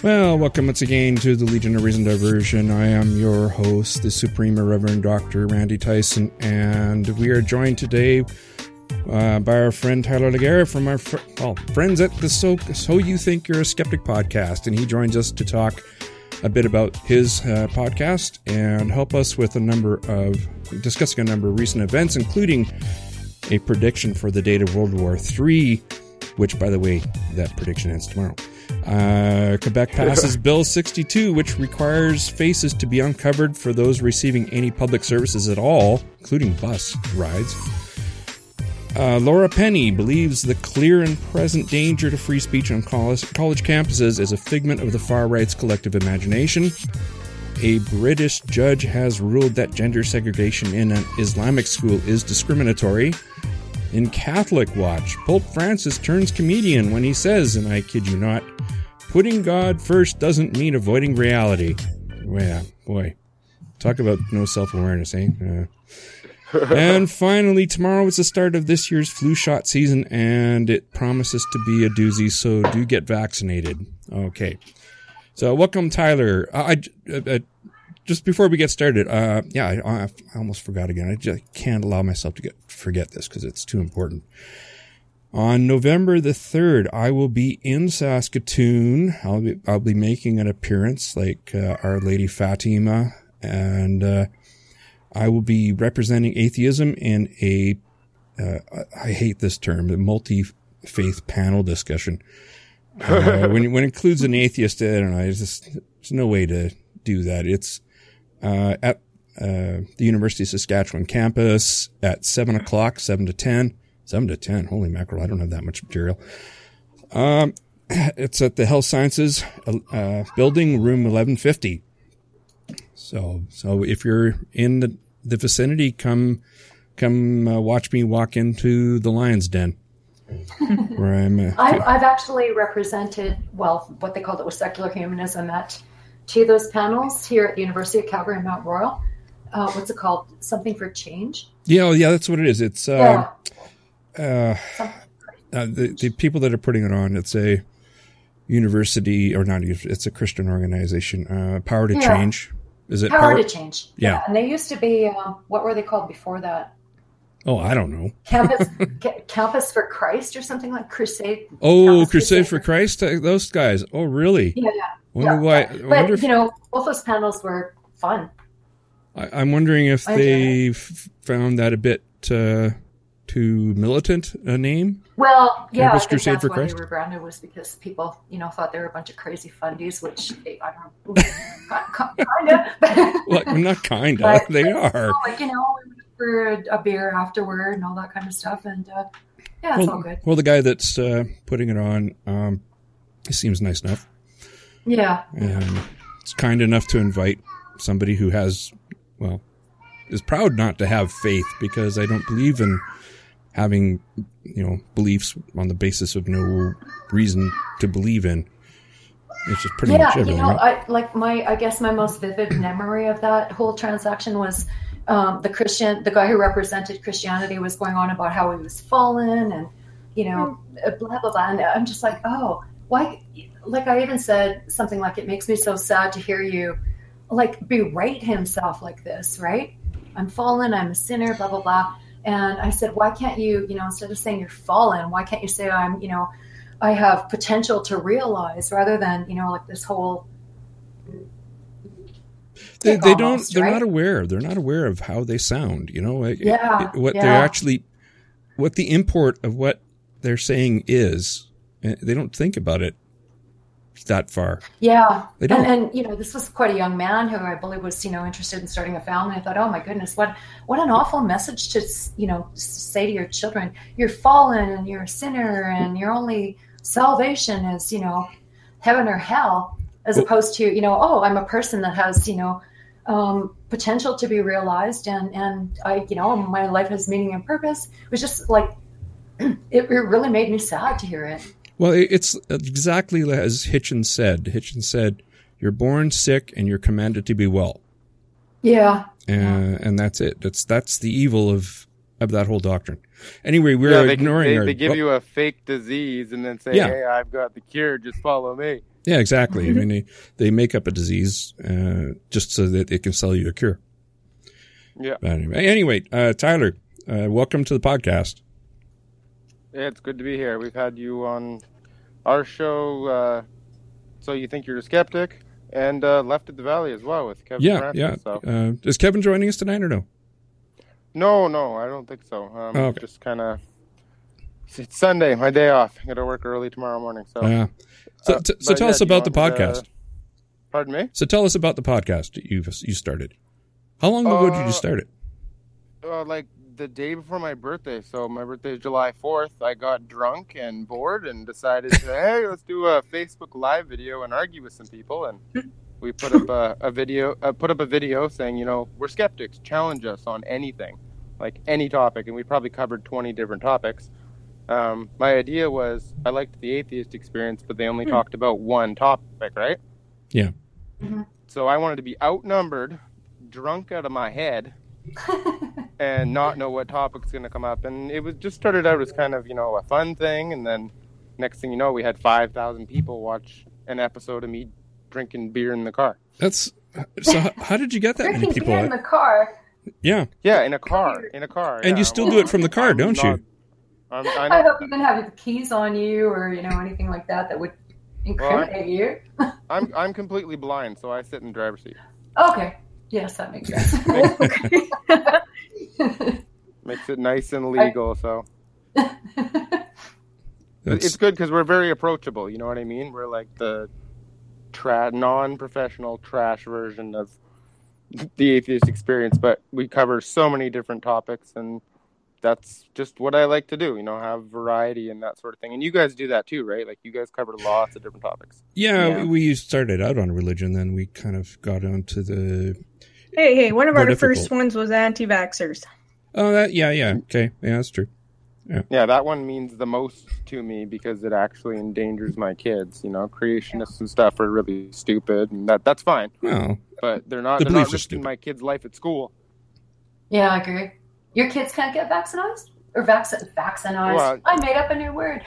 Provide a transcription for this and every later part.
Well, welcome once again to the Legion of Reason Diversion. I am your host, the Supreme Reverend Dr. Randy Tyson, and we are joined today by our friend Tyler Laguerre from our friends at the So You Think You're a Skeptic podcast, and he joins us to talk a bit about his podcast and help us with discussing a number of recent events, including a prediction for the date of World War III, which, by the way, that prediction ends tomorrow. Quebec passes Bill 62, which requires faces to be uncovered for those receiving any public services at all, including bus rides. Laura Penny believes the clear and present danger to free speech on college campuses is a figment of the far right's collective imagination. A British judge has ruled that gender segregation in an Islamic school is discriminatory. In Catholic Watch, Pope Francis turns comedian when he says, and I kid you not, putting God first doesn't mean avoiding reality. Yeah, boy. Talk about no self-awareness, eh? And finally, tomorrow is the start of this year's flu shot season, and it promises to be a doozy, so do get vaccinated. Okay. So welcome, Tyler. Just before we get started, I almost forgot again. I just can't allow myself to forget this because it's too important. On November the 3rd, I will be in Saskatoon. I'll be making an appearance like Our Lady Fatima, and I will be representing atheism in I hate this term, a multi-faith panel discussion. When it includes an atheist, I don't know, there's no way to do that. It's at the University of Saskatchewan campus at 7 o'clock, 7 to 10. 7 to 10. Holy mackerel. I don't have that much material. It's at the Health Sciences building, room 1150. So if you're in the vicinity, come watch me walk into the Lion's Den. Where I've actually represented, what they called it was secular humanism at two of those panels here at the University of Calgary and Mount Royal. What's it called? Something for Change? Yeah, that's what it is. It's the people that are putting it on, it's a university, or not, it's a Christian organization, Power to Change. Is it Power to Change? Yeah. And they used to be, what were they called before that? Oh, I don't know. Campus for Christ or something like Crusade. Oh, Crusade for Christ? Those guys. Oh, really? Yeah. But both those panels were fun. I'm wondering if they found that a bit too militant a name. Well, yeah, Campus I think Crusade that's for why Christ? they were branded, was because people, thought they were a bunch of crazy fundies, which I don't know, kind of. Well, not kind of. They are. We went for a beer afterward and all that kind of stuff, and it's all good. Well, the guy that's putting it on, he seems nice enough. Yeah. And it's kind enough to invite somebody who is proud not to have faith, because I don't believe in having, beliefs on the basis of no reason to believe in. It's just pretty much everything. Right? I guess my most vivid memory of that whole transaction was the guy who represented Christianity was going on about how he was fallen and, blah, blah, blah. And I'm just like, oh, why? Like I even said something like, it makes me so sad to hear you berate himself like this, right? I'm fallen, I'm a sinner, blah, blah, blah. And I said, why can't you, instead of saying you're fallen, why can't you say I have potential to realize, rather than, this whole... They don't, they're right? Not aware. They're not aware of how they sound, what the import of what they're saying is. They don't think about it that far. Yeah. They don't. And this was quite a young man who I believe was, interested in starting a family. I thought, oh my goodness, what an awful message to, say to your children. You're fallen and you're a sinner and your only salvation is, heaven or hell, as opposed to, I'm a person that has, potential to be realized, and I, my life has meaning and purpose. It was just like, it really made me sad to hear it. Well, it's exactly as Hitchens said. Hitchens said, you're born sick and you're commanded to be well. Yeah. And that's it. That's the evil of that whole doctrine. Anyway, we're ignoring they give you a fake disease and then say, hey, I've got the cure, just follow me. Yeah, exactly. I mean, they make up a disease just so that they can sell you a cure. Yeah. But anyway, Tyler, welcome to the podcast. Yeah, it's good to be here. We've had you on our show, So You Think You're a Skeptic, and Left at the Valley as well with Kevin Francis. Yeah. Is Kevin joining us tonight or no? No, I don't think so. Okay. Just kind of... It's Sunday, my day off. I got to work early tomorrow morning. So, so tell us about the podcast. Pardon me? So tell us about the podcast that you started. How long ago did you start it? Like the day before my birthday. So my birthday is July 4th. I got drunk and bored and decided to, hey, let's do a Facebook Live video and argue with some people. And we put up a video saying, you know, we're skeptics. Challenge us on anything, like any topic. And we probably covered 20 different topics. My idea was I liked the atheist experience, but they only talked about one topic, right? Yeah. Mm-hmm. So I wanted to be outnumbered, drunk out of my head, and not know what topic's going to come up. And it was just started out as kind of, you know, a fun thing. And then next thing you know, we had 5,000 people watch an episode of me drinking beer in the car. So how did you get that many people? Beer in the car? Yeah. Yeah, in a car. And you still do it from the car, don't you? I hope you didn't have the keys on you or, you know, anything like that would incriminate you. I'm completely blind, so I sit in the driver's seat. Okay. Yes, that makes sense. Makes it nice and legal, so. It's good because we're very approachable, you know what I mean? We're like the non-professional trash version of the atheist experience, but we cover so many different topics, and that's just what I like to do, you know, have variety and that sort of thing. And you guys do that too, right? Like you guys cover lots of different topics. Yeah. We started out on religion, then we kind of got onto the... Hey, one of our first ones was anti-vaxxers. Oh, yeah. Okay. Yeah, that's true. Yeah, that one means the most to me because it actually endangers my kids. You know, creationists and stuff are really stupid, and that's fine. Well, but they're not risking my kids' life at school. Yeah, I agree. Your kids can't get vaccinated? Or vaccinized? Well, I made up a new word.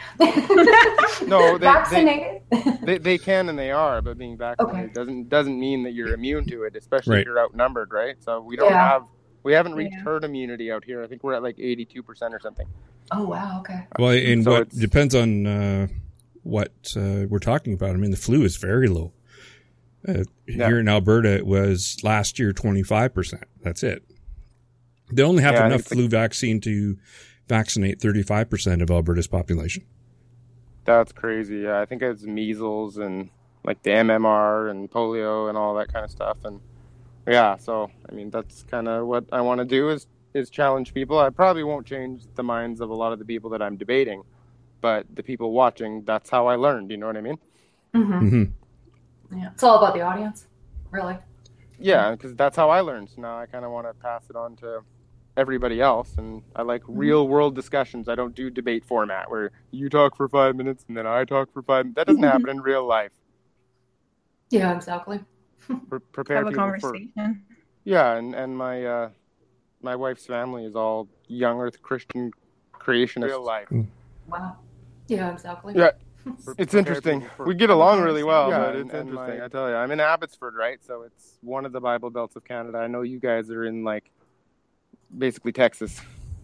No, vaccinated? They can and they are, but being vaccinated doesn't mean that you're immune to it, especially if you're outnumbered, right? So we haven't reached herd immunity out here. I think we're at like 82% or something. Oh, wow, okay. Well, and so what depends on what we're talking about. I mean, the flu is very low. Here in Alberta, it was last year 25%. That's it. They only have enough flu vaccine to vaccinate 35% of Alberta's population. That's crazy. Yeah, I think it's measles and like the MMR and polio and all that kind of stuff. And yeah, so I mean that's kind of what I want to do is challenge people. I probably won't change the minds of a lot of the people that I'm debating, but the people watching, that's how I learned. You know what I mean? Mm-hmm. Mm-hmm. Yeah, it's all about the audience, really. Yeah, because that's how I learned. So now I kind of want to pass it on to everybody else, and I like real world discussions. I don't do debate format where you talk for 5 minutes and then I talk for 5 minutes. That doesn't happen in real life. Yeah, exactly. Prepare have a people conversation. And my wife's family is all young Earth Christian creationists. Real life. Wow. Yeah, exactly. Yeah. It's interesting. We get along really well, but it's interesting. I tell you, I'm in Abbotsford, right? So it's one of the Bible belts of Canada. I know you guys are in like basically Texas.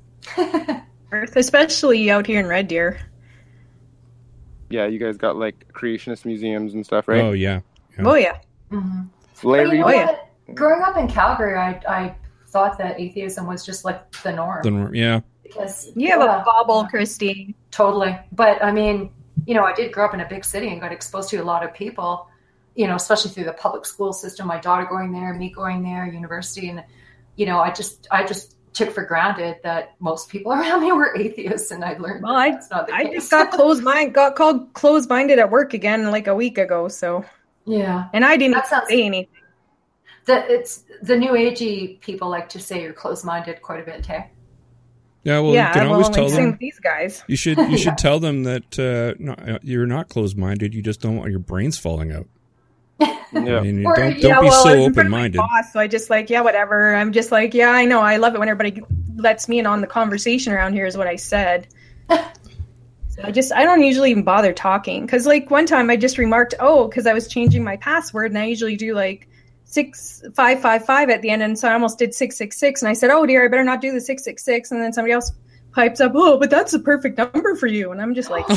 Especially out here in Red Deer. Yeah, you guys got like creationist museums and stuff, right? Oh, yeah. Oh, yeah. Mm-hmm. Larry, growing up in Calgary, I thought that atheism was just like the norm. Yeah. Because you have a bobble, Christine. Totally. But I mean, you know, I did grow up in a big city and got exposed to a lot of people, you know, especially through the public school system, my daughter going there, me going there, university. And, you know, I just took for granted that most people around me were atheists, and I learned that's not the case. I just got called closed-minded at work again like a week ago, so. Yeah. And I didn't say anything. It's the new agey people like to say you're closed-minded quite a bit, hey? Yeah, well, you can always tell them. These guys. You should tell them that no, you're not closed-minded. You just don't want your brains falling out. Yeah. I mean, don't be so open-minded. Boss, so I just like, yeah, whatever. I'm just like, yeah, I know. I love it when everybody lets me in on the conversation around here is what I said. I don't usually even bother talking. Because, like, one time I just remarked, because I was changing my password, and I usually do, like, 6555 at the end, and so I almost did 666, and I said, oh, dear, I better not do the 666, and then somebody else pipes up, but that's the perfect number for you. And I'm just like,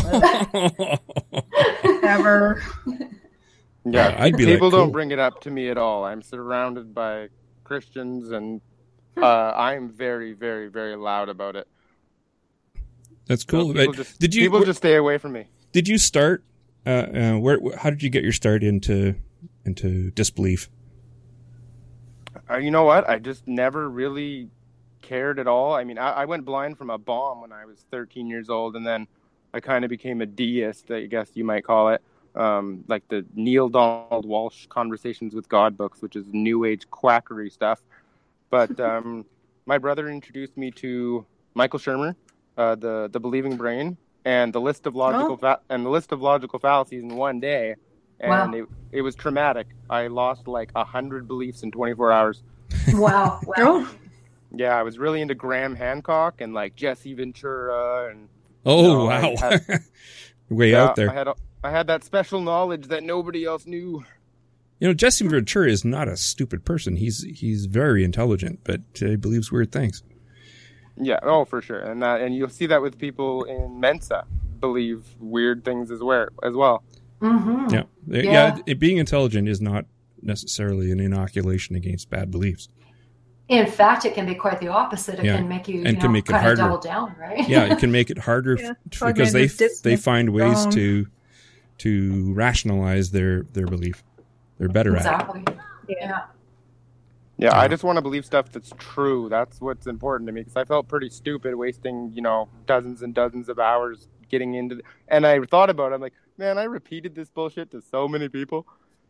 whatever. Yeah, I'd be people like, cool. don't bring it up to me at all. I'm surrounded by Christians, and I'm very, very, very loud about it. That's cool. So people just stay away from me. Did you start? How did you get your start into disbelief? You know what? I just never really cared at all. I mean, I went blind from a bomb when I was 13 years old, and then I kind of became a deist, I guess you might call it. Like the Neil Donald Walsh Conversations with God books, which is new age quackery stuff. But my brother introduced me to Michael Shermer, the Believing Brain, and the list of logical fallacies in one day, and Wow. it was traumatic. I lost like 100 beliefs in 24 hours. Wow. Yeah, I was really into Graham Hancock and like Jesse Ventura, and Wow. Way out there. I had that special knowledge that nobody else knew. Jesse Ventura is not a stupid person. He's very intelligent, but he believes weird things. Yeah, for sure. And you'll see that with people in Mensa believe weird things as well. Mm-hmm. Yeah. Being intelligent is not necessarily an inoculation against bad beliefs. In fact, it can be quite the opposite. It can make you, can make it kind harder. of double down, right? Yeah, it can make it harder because they find ways to rationalize their belief. They're better at it. Exactly. Yeah, I just want to believe stuff that's true. That's what's important to me, because I felt pretty stupid wasting, dozens and dozens of hours getting into and I thought about it. I'm like, man, I repeated this bullshit to so many people.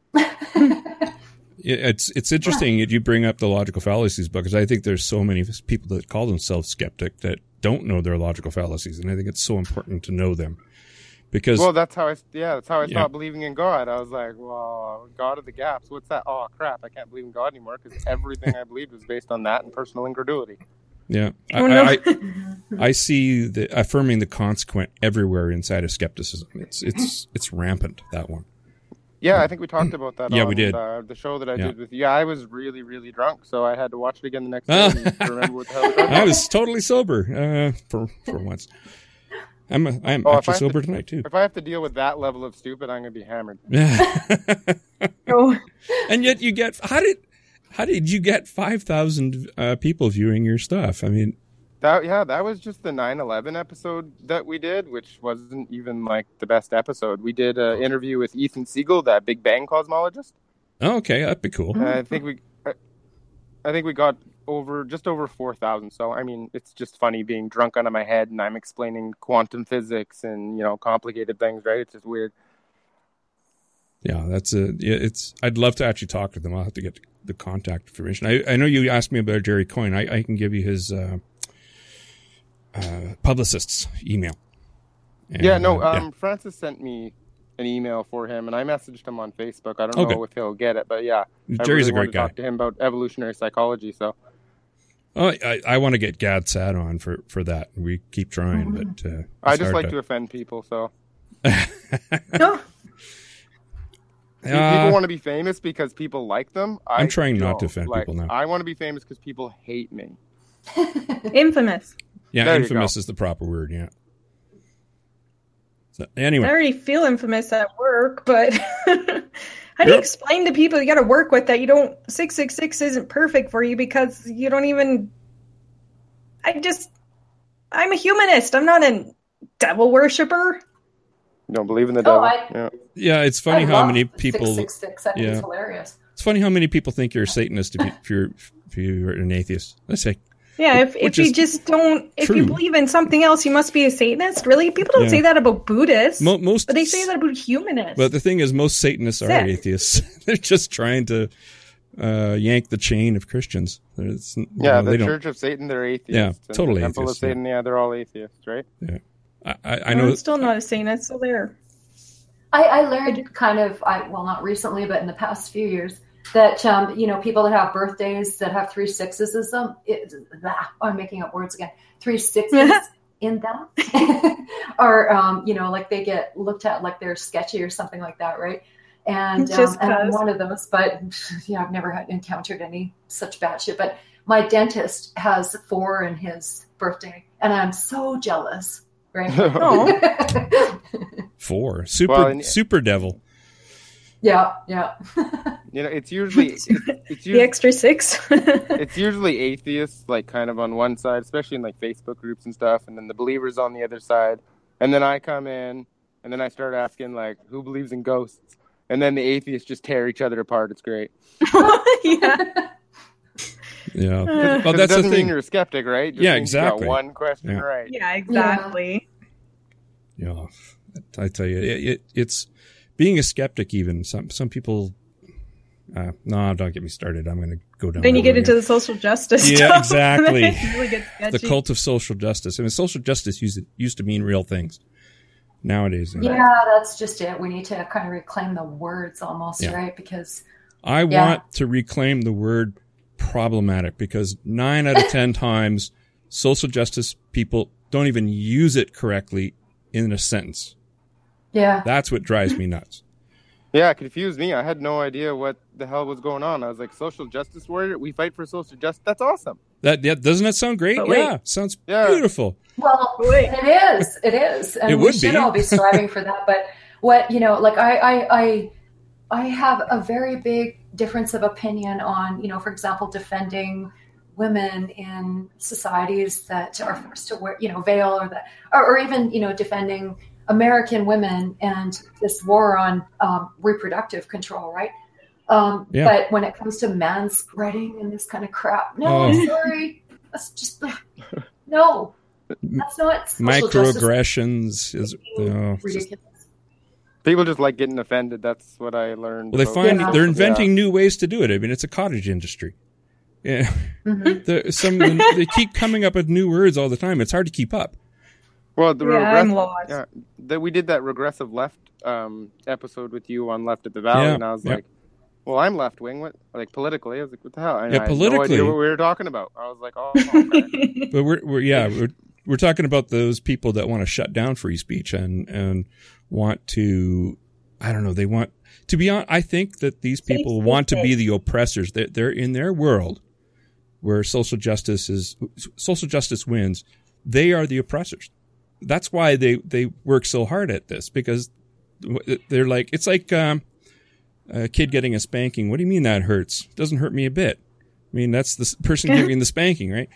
It's interesting that you bring up the logical fallacies, because I think there's so many people that call themselves skeptic that don't know their logical fallacies, and I think it's so important to know them. Because that's how I stopped believing in God. I was like, well, God of the gaps, what's that? Oh crap, I can't believe in God anymore, because everything I believed was based on that and personal incredulity. Yeah, I see the affirming the consequent everywhere inside of skepticism. It's rampant, that one. Yeah, I think we talked about that. Yeah, on we did. The show that I did with you. I was really, really drunk, so I had to watch it again the next day and remember what the hell we talked about. I was totally sober for once. I'm actually sober tonight too. If I have to deal with that level of stupid, I'm going to be hammered. And yet you get how did you get 5,000 people viewing your stuff? I mean, that was just the 9/11 episode that we did, which wasn't even like the best episode. We did an interview with Ethan Siegel, that Big Bang cosmologist. Oh, okay, that'd be cool. I think we got just over 4,000. So I mean, it's just funny being drunk out of my head and I'm explaining quantum physics and complicated things, right? It's just weird. Yeah, I'd love to actually talk to them. I'll have to get the contact information. I know you asked me about Jerry Coyne. I can give you his publicist's email. And, Francis sent me an email for him, and I messaged him on Facebook. I don't know if he'll get it, but yeah, Jerry's a great guy. Talk to him about evolutionary psychology. So, I want to get Gad Sad on for that. We keep trying, but I just like to offend people. So, people want to be famous because people like them. I'm trying not to offend people now. I want to be famous because people hate me. Infamous. Yeah, there infamous is the proper word. Yeah. So anyway, I already feel infamous at work, but how do you explain to people you got to work with that 666 isn't perfect for you because you don't even? I'm a humanist. I'm not a devil worshiper. You don't believe in the devil? Yeah, it's funny how many people. 666. I think it's hilarious. It's funny how many people think you're a Satanist if you're an atheist. Let's say. Yeah, if you just don't, if you believe in something else, you must be a Satanist. Really, people don't say that about Buddhists. But they say that about humanists. But the thing is, most Satanists are atheists. They're just trying to yank the chain of Christians. The Church of Satan, they're atheists. Yeah, totally the Temple atheists. of Satan, they're all atheists, right? Yeah, I know. I'm still not a Satanist, so there. I learned not recently, but in the past few years, that people that have birthdays that have 3 6s I'm making up words again. 3 6s in them, or like they get looked at like they're sketchy or something like that, right? And I'm one of those, but yeah, I've never encountered any such bad shit. But my dentist has 4 in his birthday, and I'm so jealous, right? 4 super devil. Yeah. It's usually the extra 6. It's usually atheists, like kind of on one side, especially in like Facebook groups and stuff, and then the believers on the other side. And then I come in, and then I start asking like, who believes in ghosts? And then the atheists just tear each other apart. It's great. Yeah. Well, that's the thing. Mean you're a skeptic, right? Yeah, exactly. You got one question right. Yeah, exactly. Yeah. I tell you, it's being a skeptic. Even some people. No, don't get me started. I'm going to go down. Then you get into the social justice. Yeah, stuff. exactly. Really gets sketchy. The cult of social justice. I mean, social justice used to mean real things. Nowadays, yeah, that's just it. We need to kind of reclaim the words, almost, right? Because I want to reclaim the word problematic, because 9 out of 10 times social justice people don't even use it correctly in a sentence. Yeah, that's what drives me nuts. Yeah, it confused me. I had no idea what the hell was going on. I was like, social justice warrior? We fight for social justice? That's awesome. Doesn't that sound great? Yeah, sounds beautiful. Well, it is. And we should all be striving for that. But what, like I have a very big difference of opinion on, for example, defending women in societies that are forced to wear, veil or even, defending American women and this war on reproductive control, right? But when it comes to manspreading and this kind of crap, sorry, that's just no. That's not microaggressions. Is ridiculous. People just like getting offended. That's what I learned. Well, they find they're inventing new ways to do it. I mean, it's a cottage industry. Yeah, they keep coming up with new words all the time. It's hard to keep up. Well, I'm lost. Yeah, we did that regressive left episode with you on Left at the Valley, and I was like, "Well, I'm left wing. What, like politically?" I was like, "What the hell?" And I politically, had no idea what we were talking about. I was like, "Oh, okay." But we're talking about those people that want to shut down free speech and want to, I don't know, they want to be on. I think that these people want to be the oppressors. They're in their world where social justice wins. They are the oppressors. That's why they work so hard at this, because they're like, it's like a kid getting a spanking. What do you mean that hurts? It doesn't hurt me a bit. I mean, that's the person giving the spanking, right?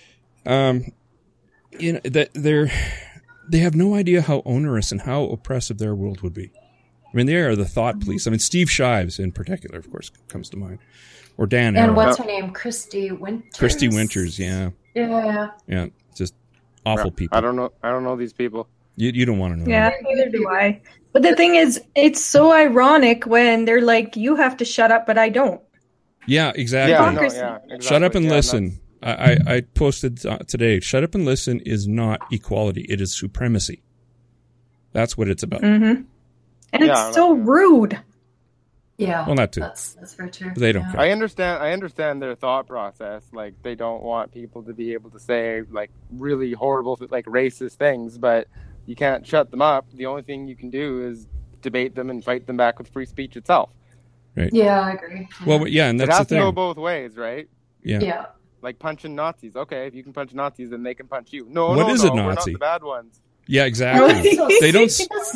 That they have no idea how onerous and how oppressive their world would be. I mean, they are the thought police. I mean, Steve Shives in particular, of course, comes to mind, or Dan. And what's her name? Christy Winters. Christy Winters, yeah. Just awful people. I don't know these people. You don't want to know. Yeah, neither do I. But the thing is, it's so ironic when they're like, "You have to shut up, but I don't." Yeah, exactly. Yeah, exactly. Shut up and listen. I posted today, shut up and listen is not equality. It is supremacy. That's what it's about. Mm-hmm. And it's so rude. Yeah. Well, not too. That's very true. They don't care. I understand their thought process. Like, they don't want people to be able to say, like, really horrible, like, racist things, but you can't shut them up. The only thing you can do is debate them and fight them back with free speech itself. Right. Yeah, I agree. Well, yeah, and that's the thing. It has to go both ways, right? Yeah. Like punching Nazis. Okay, if you can punch Nazis, then they can punch you. No, what is a Nazi? We're not the bad ones. Yeah, exactly. They don't.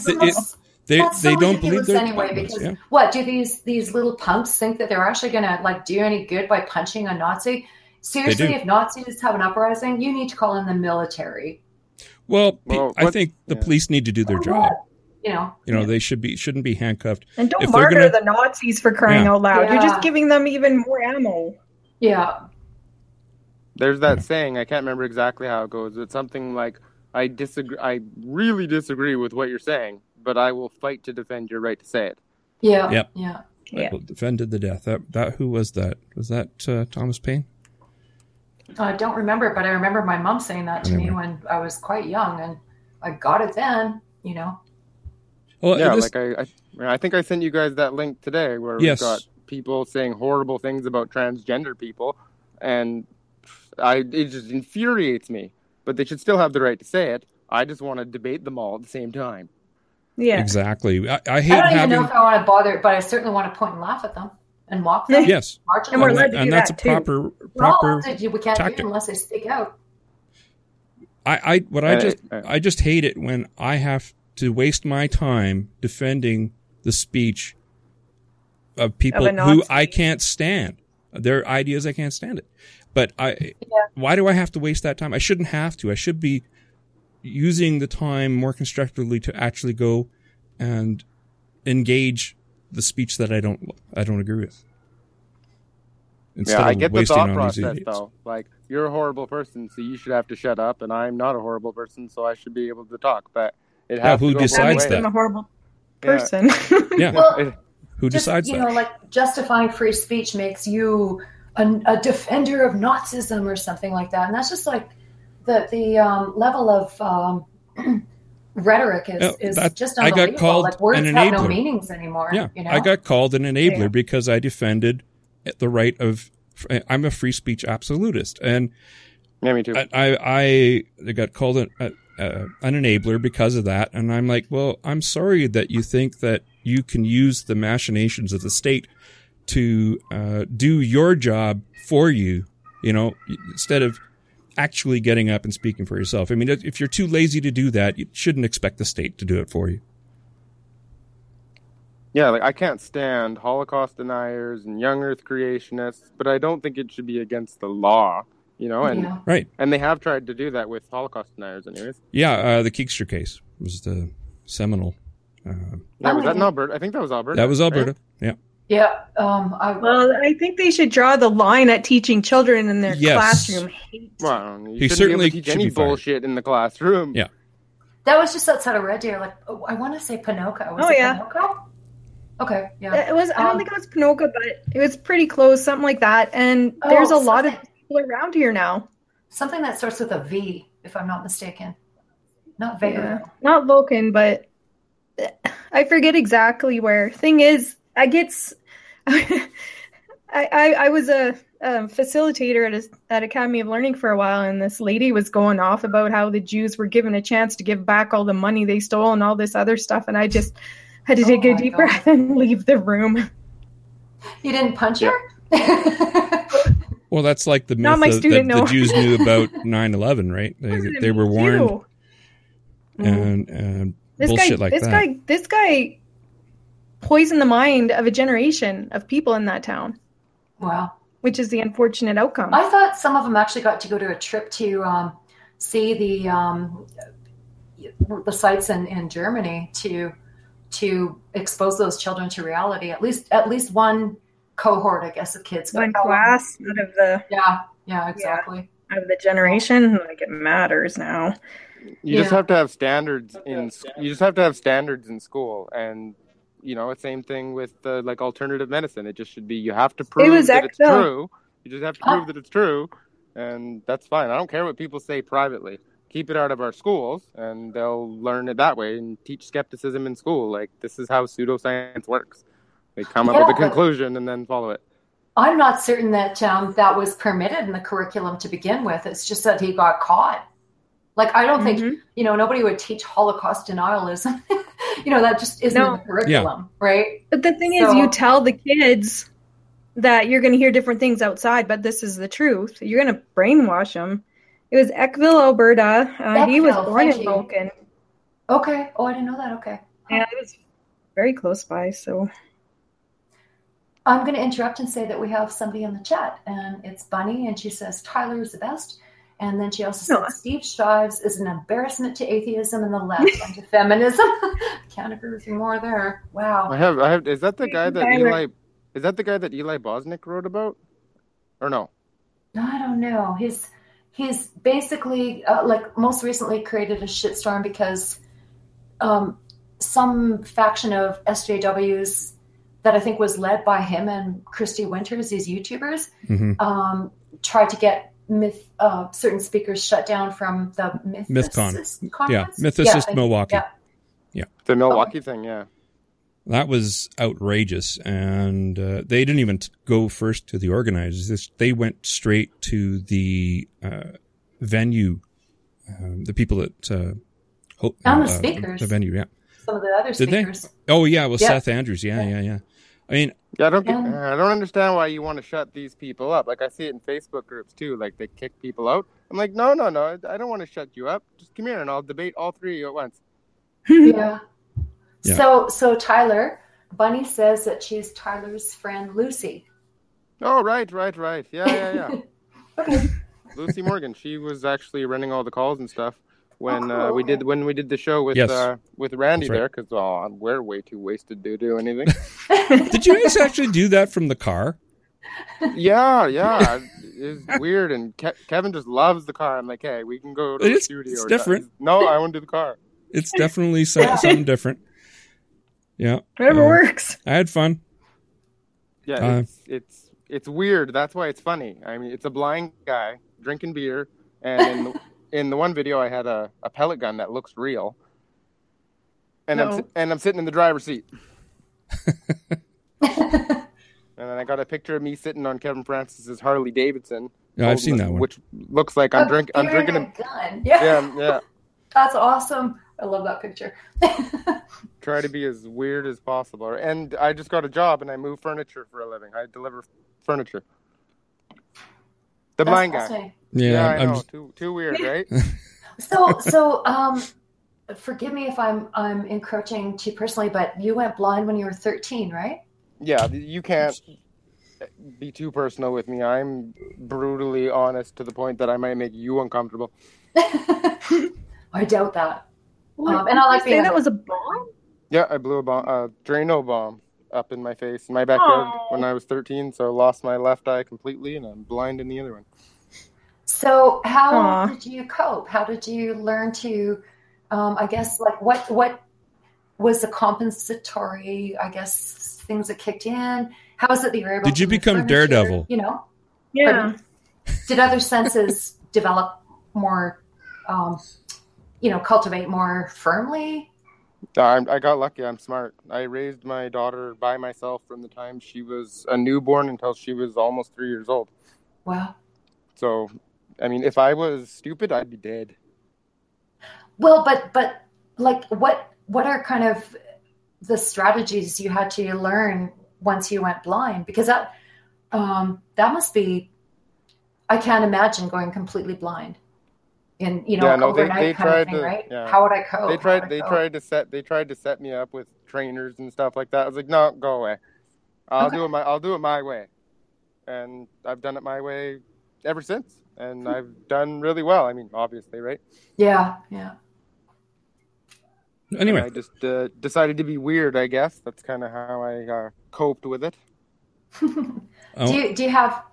They don't believe they're anyway. Because what do these little punks think that they're actually going to like do any good by punching a Nazi? Seriously, if Nazis have an uprising, you need to call in the military. Well, I think the police need to do their job. You know, they shouldn't be handcuffed. And don't murder the Nazis for crying out loud. Yeah. You're just giving them even more ammo. Yeah. There's that saying, I can't remember exactly how it goes. It's something like, I really disagree with what you're saying, but I will fight to defend your right to say it. Yeah. Yep. Yeah. Defended the death. That who was that? Was that Thomas Paine? I don't remember, but I remember my mom saying that to me when I was quite young, and I got it then, you know. Well, yeah, I think I sent you guys that link today where we've got people saying horrible things about transgender people, and it just infuriates me. but they should still have the right to say it. I just want to debate them all at the same time. Yeah. Exactly. I hate I don't even having. know if I want to bother, but I certainly want to point and laugh at them and mock them. Yes, March And we're them. allowed to do and that's that, a too. proper We can't tactic. do it unless they speak out. I just hate it when I have to waste my time defending the speech of people Of a who Nazi. I can't stand. Their ideas, I can't stand it. But why do I have to waste that time? I shouldn't have to. I should be using the time more constructively to actually go and engage the speech that I don't agree with. Instead I of get the wasting thought on these process, idiots. though. Like, you're a horrible person, so you should have to shut up, and I'm not a horrible person, so I should be able to talk. But it has who to go both decides That makes ways. that? them a horrible Yeah. person. Yeah. Well, Who just, decides you that? know, like justifying free speech makes you a defender of Nazism or something like that, and that's just like the level of rhetoric is just I unbelievable. got called like words an have no enabler. meanings anymore. Yeah, you know? I got called an enabler Yeah. because I defended the right of. I'm a free speech absolutist, and Yeah, me too. I got called an enabler because of that. And I'm like, well, I'm sorry that you think that you can use the machinations of the state to do your job for you, you know, instead of actually getting up and speaking for yourself. I mean, if you're too lazy to do that, you shouldn't expect the state to do it for you. Yeah, like, I can't stand Holocaust deniers and young Earth creationists, but I don't think it should be against the law, you know, and Yeah. Right. and they have tried to do that with Holocaust deniers anyways. Yeah, the Keekster case was the seminal. Yeah, was that in Alberta? I think that was Alberta. That was Alberta. right? Yeah. Yeah. Well, I think they should draw the line at teaching children in their Yes. classroom hate. Well, you He shouldn't certainly be able to teach should any be fired. bullshit in the classroom. Yeah. That was just outside of Red Deer. Like, I want to say Ponoka. Was Oh, it yeah. Ponoka? Okay. Yeah. It was. I don't think it was Ponoka, but it was pretty close, something like that. And there's a lot of people around here now. Something that starts with a V, if I'm not mistaken. Not Vega. Not Vulcan, but I forget exactly where. Thing is, I was a facilitator at Academy of Learning for a while, and this lady was going off about how the Jews were given a chance to give back all the money they stole and all this other stuff, and I just had to take a my deep God. breath and leave the room. You didn't punch her? Well, that's like the Not myth my that student, the no. Jews knew about 9/11, right? They were warned and bullshit like that. This guy poisoned the mind of a generation of people in that town, Wow. which is the unfortunate outcome. I thought some of them actually got to go to a trip to see the sites in Germany to expose those children to reality. At least one cohort, I guess, of kids. One class out of the Yeah, exactly. generation, like it matters now. You just Yeah. have to have standards in school, and you know, same thing with like alternative medicine. It just should be you have to prove was that it's Exville. true. You just have to prove that it's true, and that's fine. I don't care what people say privately. Keep it out of our schools, and they'll learn it that way and teach skepticism in school. Like, this is how pseudoscience works. They come up with a but conclusion and then follow it. I'm not certain that that was permitted in the curriculum to begin with. It's just that he got caught. Like, I don't think, nobody would teach Holocaust denialism. That just isn't in the curriculum, right? But the thing is, you tell the kids that you're going to hear different things outside, but this is the truth. You're going to brainwash them. It was Eckville, Alberta. He was Eckville, born in thank you. Vulcan. Okay. Oh, I didn't know that. Okay. Yeah, it was very close by, so... I'm going to interrupt and say that we have somebody in the chat, and it's Bunny, and she says Tyler is the best. And then she also said Steve Shives is an embarrassment to atheism and the left and to feminism. Can't agree with you more there. Wow. I have. Is that the guy that Tyler. Eli? Is that the guy that Eli Bosnick wrote about? Or no? I don't know. He's basically like most recently created a shitstorm because some faction of SJWs that I think was led by him and Christy Winters, these YouTubers, tried to get certain speakers shut down from the MythCon. conference. Yeah, Mythicist Milwaukee. Yeah. The Milwaukee thing, yeah. That was outrageous, and they didn't even go first to the organizers. They went straight to the venue the people that And the speakers. the venue. Yeah, Some of the other did speakers. they? Oh yeah, well, Yeah. Seth Andrews. Yeah. I mean, Yeah, I don't understand why you want to shut these people up. Like I see it in Facebook groups too. Like they kick people out. I'm like, no. I don't want to shut you up. Just come here and I'll debate all three of you at once. Yeah. Yeah. So Tyler, Bunny says that she's Tyler's friend Lucy. Oh, right. Yeah. Okay. Lucy Morgan. She was actually running all the calls and stuff when cool. we did the show with Yes. with Randy That's right. there, because we're way too wasted to do anything. did you guys actually do that from the car? Yeah. It's weird, and Kevin just loves the car. I'm like, hey, we can go to the studio. It's or different. No, I want to do the car. It's definitely something different. Yeah, Whatever works. I had fun. Yeah, it's weird. That's why it's funny. I mean, it's a blind guy drinking beer, and in the one video, I had a pellet gun that looks real, and I'm sitting in the driver's seat, and then I got a picture of me sitting on Kevin Francis's Harley Davidson. Yeah, I've seen that one. Which looks like I'm drinking a a gun. Yeah. yeah. That's awesome. I love that picture. Try to be as weird as possible. And I just got a job and I move furniture for a living. I deliver furniture. The blind guy. Yeah, I know. Too weird, right? So forgive me if I'm encroaching too personally, but you went blind when you were 13, right? Yeah, you can't be too personal with me. I'm brutally honest to the point that I might make you uncomfortable. I doubt that. And I like being that was a bomb. Yeah, I blew a Drano bomb up in my face in my backyard when I was 13, so I lost my left eye completely and I'm blind in the other one. So how did you cope? How did you learn to, I guess, like what was the compensatory, I guess, things that kicked in? How is it that you were able Did you become Daredevil? You know? Yeah. Did other senses develop more, cultivate more firmly? I got lucky. I'm smart. I raised my daughter by myself from the time she was a newborn until she was almost 3 years old. Wow. So, I mean, if I was stupid, I'd be dead. Well, but like, what are kind of the strategies you had to learn once you went blind? Because that must be, I can't imagine going completely blind. And overnight they kind of thing, right? Yeah. How would I cope? They tried to set me up with trainers and stuff like that. I was like, no, go away. I'll do it my way, and I've done it my way ever since, and I've done really well. I mean, obviously, right? Yeah. Anyway, I just decided to be weird. I guess that's kind of how I coped with it. Do you have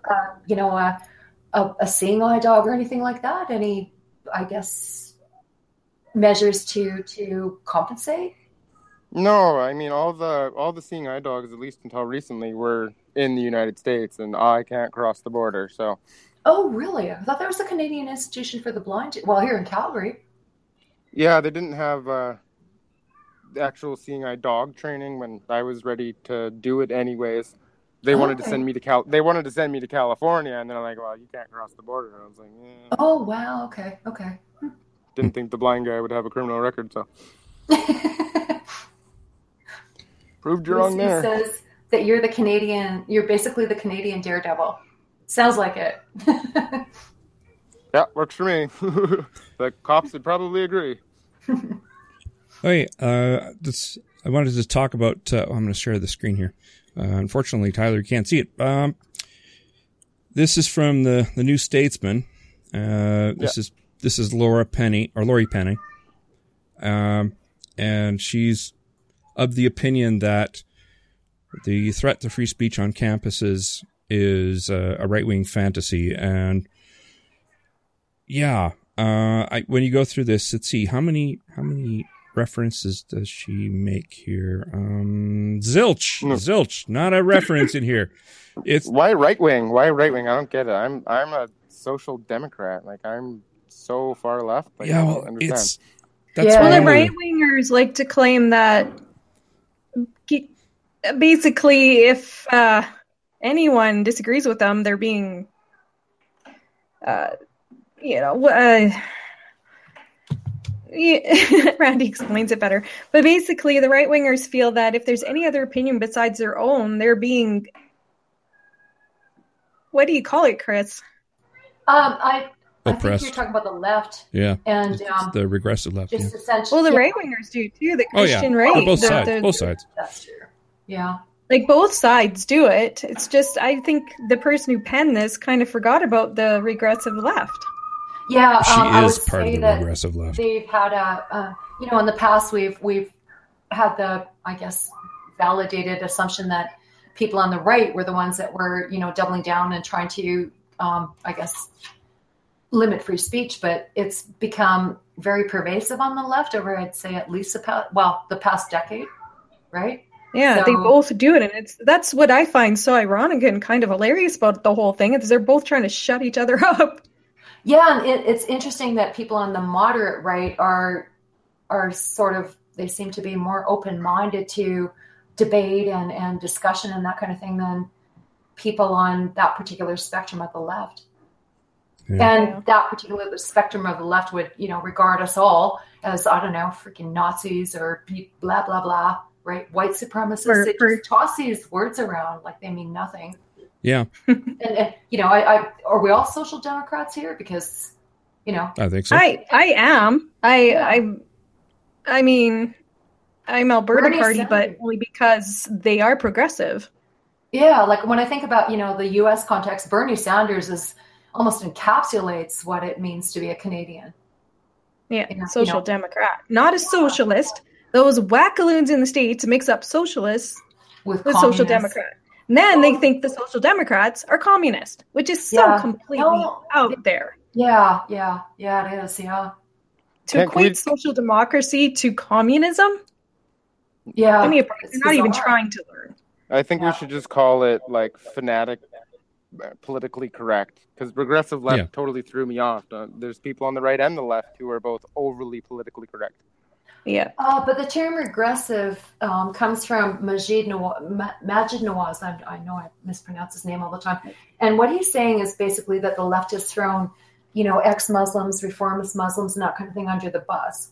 a seeing eye dog or anything like that? Any, I guess, measures to compensate? No, I mean all the seeing eye dogs, at least until recently, were in the United States, and I can't cross the border. So. Oh, really? I thought there was a Canadian Institution for the Blind. Well, here in Calgary. Yeah, they didn't have the actual seeing eye dog training when I was ready to do it. Anyways, they wanted to send me to They wanted to send me to California, and they're like, "Well, you can't cross the border." And I was like, "Yeah." Oh, wow. Okay. Didn't think the blind guy would have a criminal record, so proved you wrong there. Says that you're the Canadian. You're basically the Canadian Daredevil. Sounds like it. Yeah, works for me. The cops would probably agree. I wanted to talk about. I'm going to share the screen here. Unfortunately, Tyler, you can't see it. This is from the New Statesman. This is Lori Penny, and she's of the opinion that the threat to free speech on campuses is a right-wing fantasy. And yeah, when you go through this, let's see, how many references does she make here? Zilch, not a reference in here. It's why right wing? I don't get it. I'm a social democrat. Like, I'm so far left. Like, I don't understand. Well, the right wingers like to claim that basically, if anyone disagrees with them, they're being, Randy explains it better. But basically, the right-wingers feel that if there's any other opinion besides their own, they're being... What do you call it, Chris? I think Oppressed. you're talking about the left. Yeah. And It's the regressive left. just Yeah. essentially... Well, the right-wingers do, too. The Christian right. Oh, both the- sides. the- Both sides. That's true. Yeah. Like, both sides do it. It's just, I think the person who penned this kind of forgot about the regressive left. Yeah, She I is would part say of the that regressive left. they've had in the past we've had the, I guess, validated assumption that people on the right were the ones that were, doubling down and trying to, I guess, limit free speech. But it's become very pervasive on the left over, I'd say, at least the past decade, right? Yeah, So- they both do it, and that's what I find so ironic and kind of hilarious about the whole thing, is they're both trying to shut each other up. Yeah, and it's interesting that people on the moderate right are sort of, they seem to be more open-minded to debate and discussion and that kind of thing than people on that particular spectrum of the left. Yeah. And that particular spectrum of the left would, regard us all as, I don't know, freaking Nazis or blah, blah, blah, right? White supremacists. They just toss these words around like they mean nothing. Yeah. And are we all social democrats here? Because, I think so. I am. I mean, I'm Alberta Bernie Party, Sanders. but only because they are progressive. yeah, like when I think about, the U.S. context, Bernie Sanders almost encapsulates what it means to be a Canadian. Yeah, Yeah, social democrat. Not a socialist. Those wackaloons in the States mix up socialists With with social communists. democrat. And then they think the social democrats are communist, which is so Yeah. completely No. out there. Yeah, it is. Yeah. To Can't we- equate social democracy to communism? Yeah. Give me a break. it's They're not even bizarre. trying to learn. I think Yeah. we should just call it like fanatic, politically correct. Because progressive left Yeah. totally threw me off. There's people on the right and the left who are both overly politically correct. Yeah. But the term regressive comes from Majid Nawaz. I know I mispronounce his name all the time. And what he's saying is basically that the left has thrown, ex-Muslims, reformist Muslims, and that kind of thing under the bus.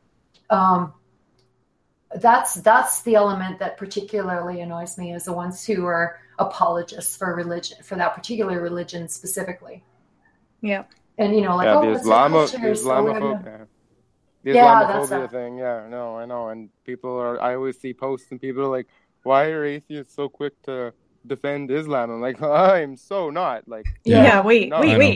That's the element that particularly annoys me, is the ones who are apologists for religion, for that particular religion specifically. Yeah. And, The it's our culture, so we're gonna- Islamophobia. The Yeah, that's Islamophobia that. thing, yeah, no, I know. And I always see posts and people are like, why are atheists so quick to defend Islam? I'm like, I'm so not. Like, Yeah, wait. No, I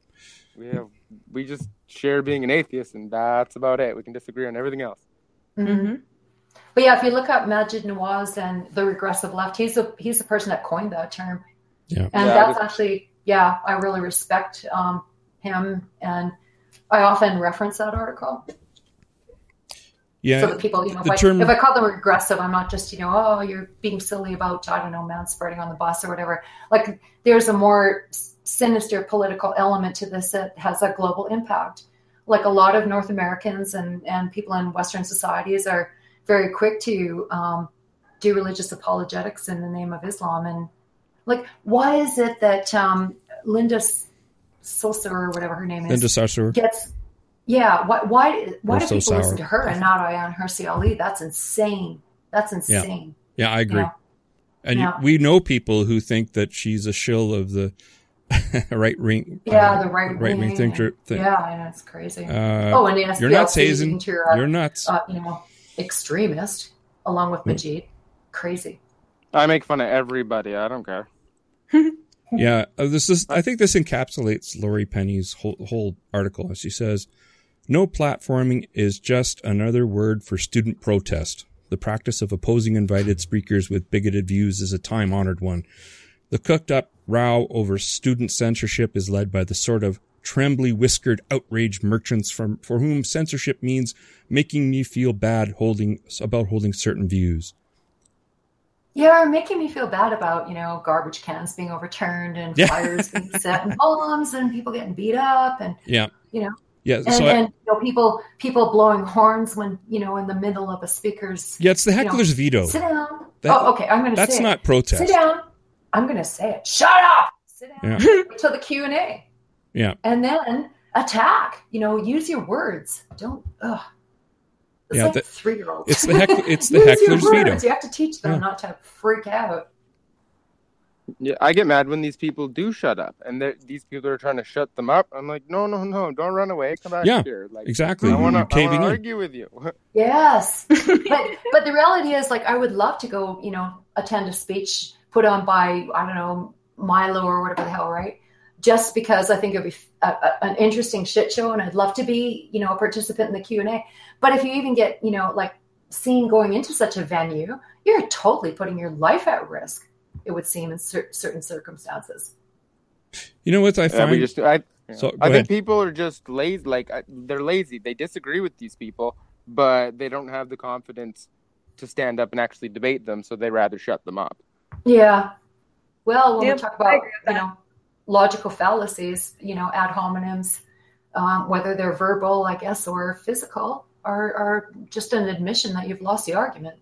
we just share being an atheist, and that's about it. We can disagree on everything else. Mm-hmm. But yeah, if you look up Majid Nawaz and the regressive left, he's the person that coined that term. Yeah. And Yeah, that's actually, I really respect him, and I often reference that article. Yeah. So that people, if I call them regressive, I'm not just, oh, you're being silly about, I don't know, manspreading on the bus or whatever. Like, there's a more sinister political element to this that has a global impact. Like, a lot of North Americans and people in Western societies are very quick to do religious apologetics in the name of Islam. And, like, why is it that Linda Sosa, or whatever her name is, Linda Sarsour. gets... Yeah, why do so people sour. listen to her and not Ayaan Hirsi Ali? That's insane. That's insane. Yeah, I agree. Yeah. And Yeah. we know people who think that she's a shill of the right wing. Yeah, the right wing wing. thinker. Yeah, I know, it's crazy. And the SPLC you're not Hazen. into her, You're nuts. extremist, along with Majid. Crazy. I make fun of everybody. I don't care. Yeah, I think this encapsulates Lori Penny's whole article. As she says, no platforming is just another word for student protest. The practice of opposing invited speakers with bigoted views is a time-honored one. The cooked-up row over student censorship is led by the sort of trembly-whiskered outraged merchants for whom censorship means making me feel bad about holding certain views. Yeah, or making me feel bad about, garbage cans being overturned and fires being set and bombs and people getting beat up and, Yeah. Yeah, and people blowing horns when, in the middle of a speaker's... Yeah, it's the heckler's veto. Sit down. That- okay, I'm going to say That's not protest. Sit down. I'm going to say it. Shut up. Sit down. Yeah. Until the Q&A. Yeah. And then attack. Use your words. Don't... It's Yeah, like the- 3-year-olds. It's the Use your heckler's veto. words. You have to teach them Yeah. not to freak out. Yeah, I get mad when these people do shut up, and these people are trying to shut them up. I'm like, no, don't run away. Come back Yeah, here. Like, exactly. I want You're to caving in. argue with you. Yes. but the reality is, like, I would love to go, attend a speech put on by, I don't know, Milo or whatever the hell, right? Just because I think it'd be an interesting shit show, and I'd love to be, a participant in the Q&A. But if you even get, like, seen going into such a venue, you're totally putting your life at risk, it would seem, in certain circumstances. You know what I find? I think people are just lazy. Like, they're lazy. They disagree with these people, but they don't have the confidence to stand up and actually debate them, so they rather shut them up. Yeah. Well, when Yep, we talk I about, agree with that. logical fallacies, ad hominems, whether they're verbal, I guess, or physical, are just an admission that you've lost the argument.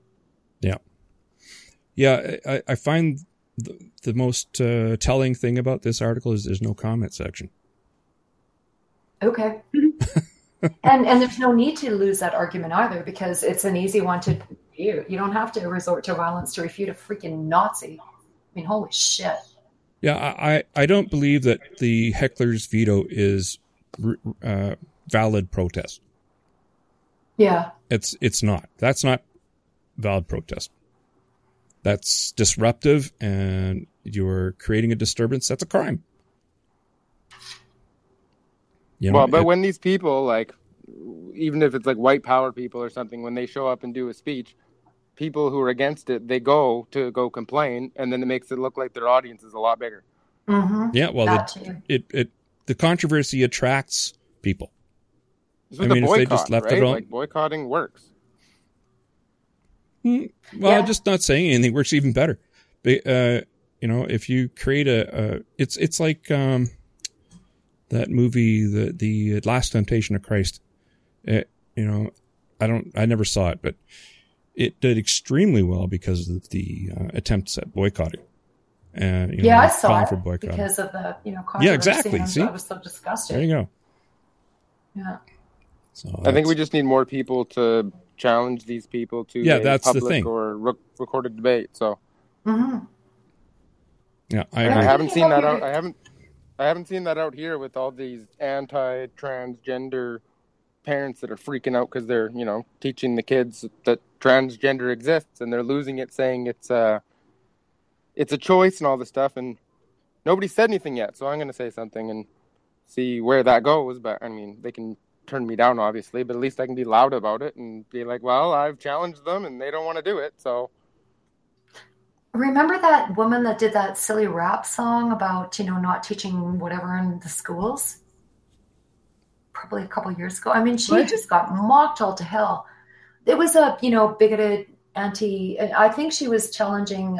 Yeah, I find the most telling thing about this article is there's no comment section. Okay. and there's no need to lose that argument either, because it's an easy one to refute. You don't have to resort to violence to refute a freaking Nazi. I mean, holy shit. Yeah, I don't believe that the heckler's veto is valid protest. Yeah. It's not. That's not valid protest. That's disruptive, and you're creating a disturbance. That's a crime. But when these people, like, even if it's like white power people or something, when they show up and do a speech, people who are against it, they go complain, and then it makes it look like their audience is a lot bigger. Mm-hmm. Yeah, well, the controversy attracts people. It's with the if boycott, they just left right? it on, Like, boycotting works. Well, just not saying anything works even better. If you create it's like that movie, the Last Temptation of Christ. I never saw it, but it did extremely well because of the attempts at boycotting. I saw it for boycotting because of the controversy. Yeah, exactly. And See, I was so disgusted. There you go. Yeah. So I think we just need more people to challenge these people to that's the public thing. or recorded debate. So Mm-hmm. Yeah, I agree. I haven't seen that out. I haven't seen that out here with all these anti-transgender parents that are freaking out because they're teaching the kids that transgender exists, and they're losing it, saying it's a choice and all this stuff, and nobody said anything yet. So I'm going to say something and see where that goes. But I mean, they can turn me down, obviously, but at least I can be loud about it and be like, well, I've challenged them and they don't want to do it. So remember that woman that did that silly rap song about, not teaching whatever in the schools? Probably a couple of years ago. I mean, she just got mocked all to hell. It was a, bigoted I think she was challenging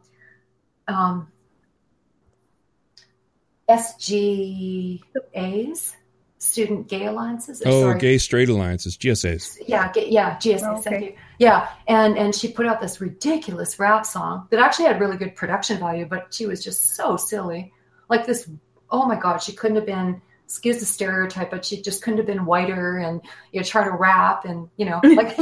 SGAs, Student Gay Alliances. Gay Straight Alliances, GSAs. Yeah, GSAs. Okay. Thank you. Yeah, and she put out this ridiculous rap song that actually had really good production value, but she was just so silly. Like this, oh my God, she couldn't have been, excuse the stereotype, but she just couldn't have been whiter and try to rap and like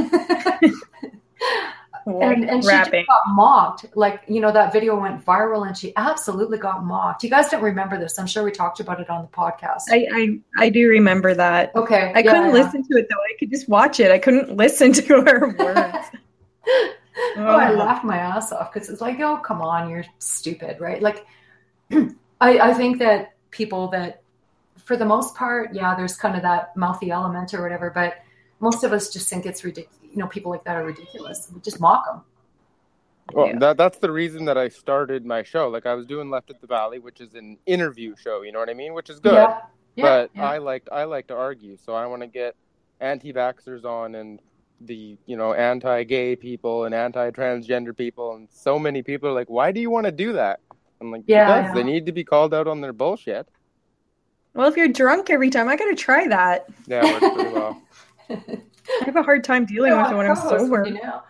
and she just got mocked. Like, that video went viral and she absolutely got mocked. You guys don't remember this. I'm sure we talked about it on the podcast. I do remember that. Okay. I couldn't listen to it though. I could just watch it. I couldn't listen to her words. I laughed my ass off because it's like, oh, come on, you're stupid, right? Like, I think that people that, for the most part, there's kind of that mouthy element or whatever, but most of us just think it's ridiculous. People like that are ridiculous. We just mock them. Well, that's the reason that I started my show. Like, I was doing Left at the Valley, which is an interview show, you know what I mean? Which is good. But I like to argue. So I want to get anti-vaxxers on and the, anti-gay people and anti-transgender people. And so many people are like, why do you want to do that? I'm like, because they need to be called out on their bullshit. Well, if you're drunk every time, I got to try that. Yeah, it works pretty well. I have a hard time dealing with it when I'm sober.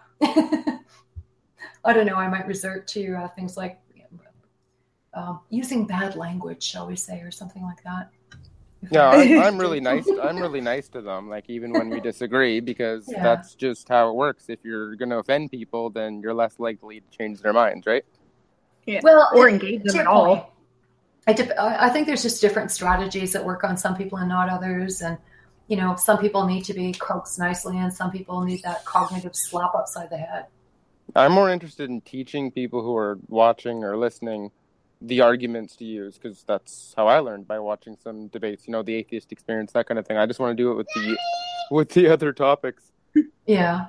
I don't know. I might resort to things like using bad language, shall we say, or something like that. Yeah, I'm really nice. I'm really nice to them, like even when we disagree, because that's just how it works. If you're going to offend people, then you're less likely to change their minds, right? Yeah. Well, or engage them at all. I think there's just different strategies that work on some people and not others. And, you know, some people need to be coaxed nicely and some people need that cognitive slap upside the head. I'm more interested in teaching people who are watching or listening the arguments to use, because that's how I learned, by watching some debates, you know, the atheist experience, that kind of thing. I just want to do it with the other topics. Yeah.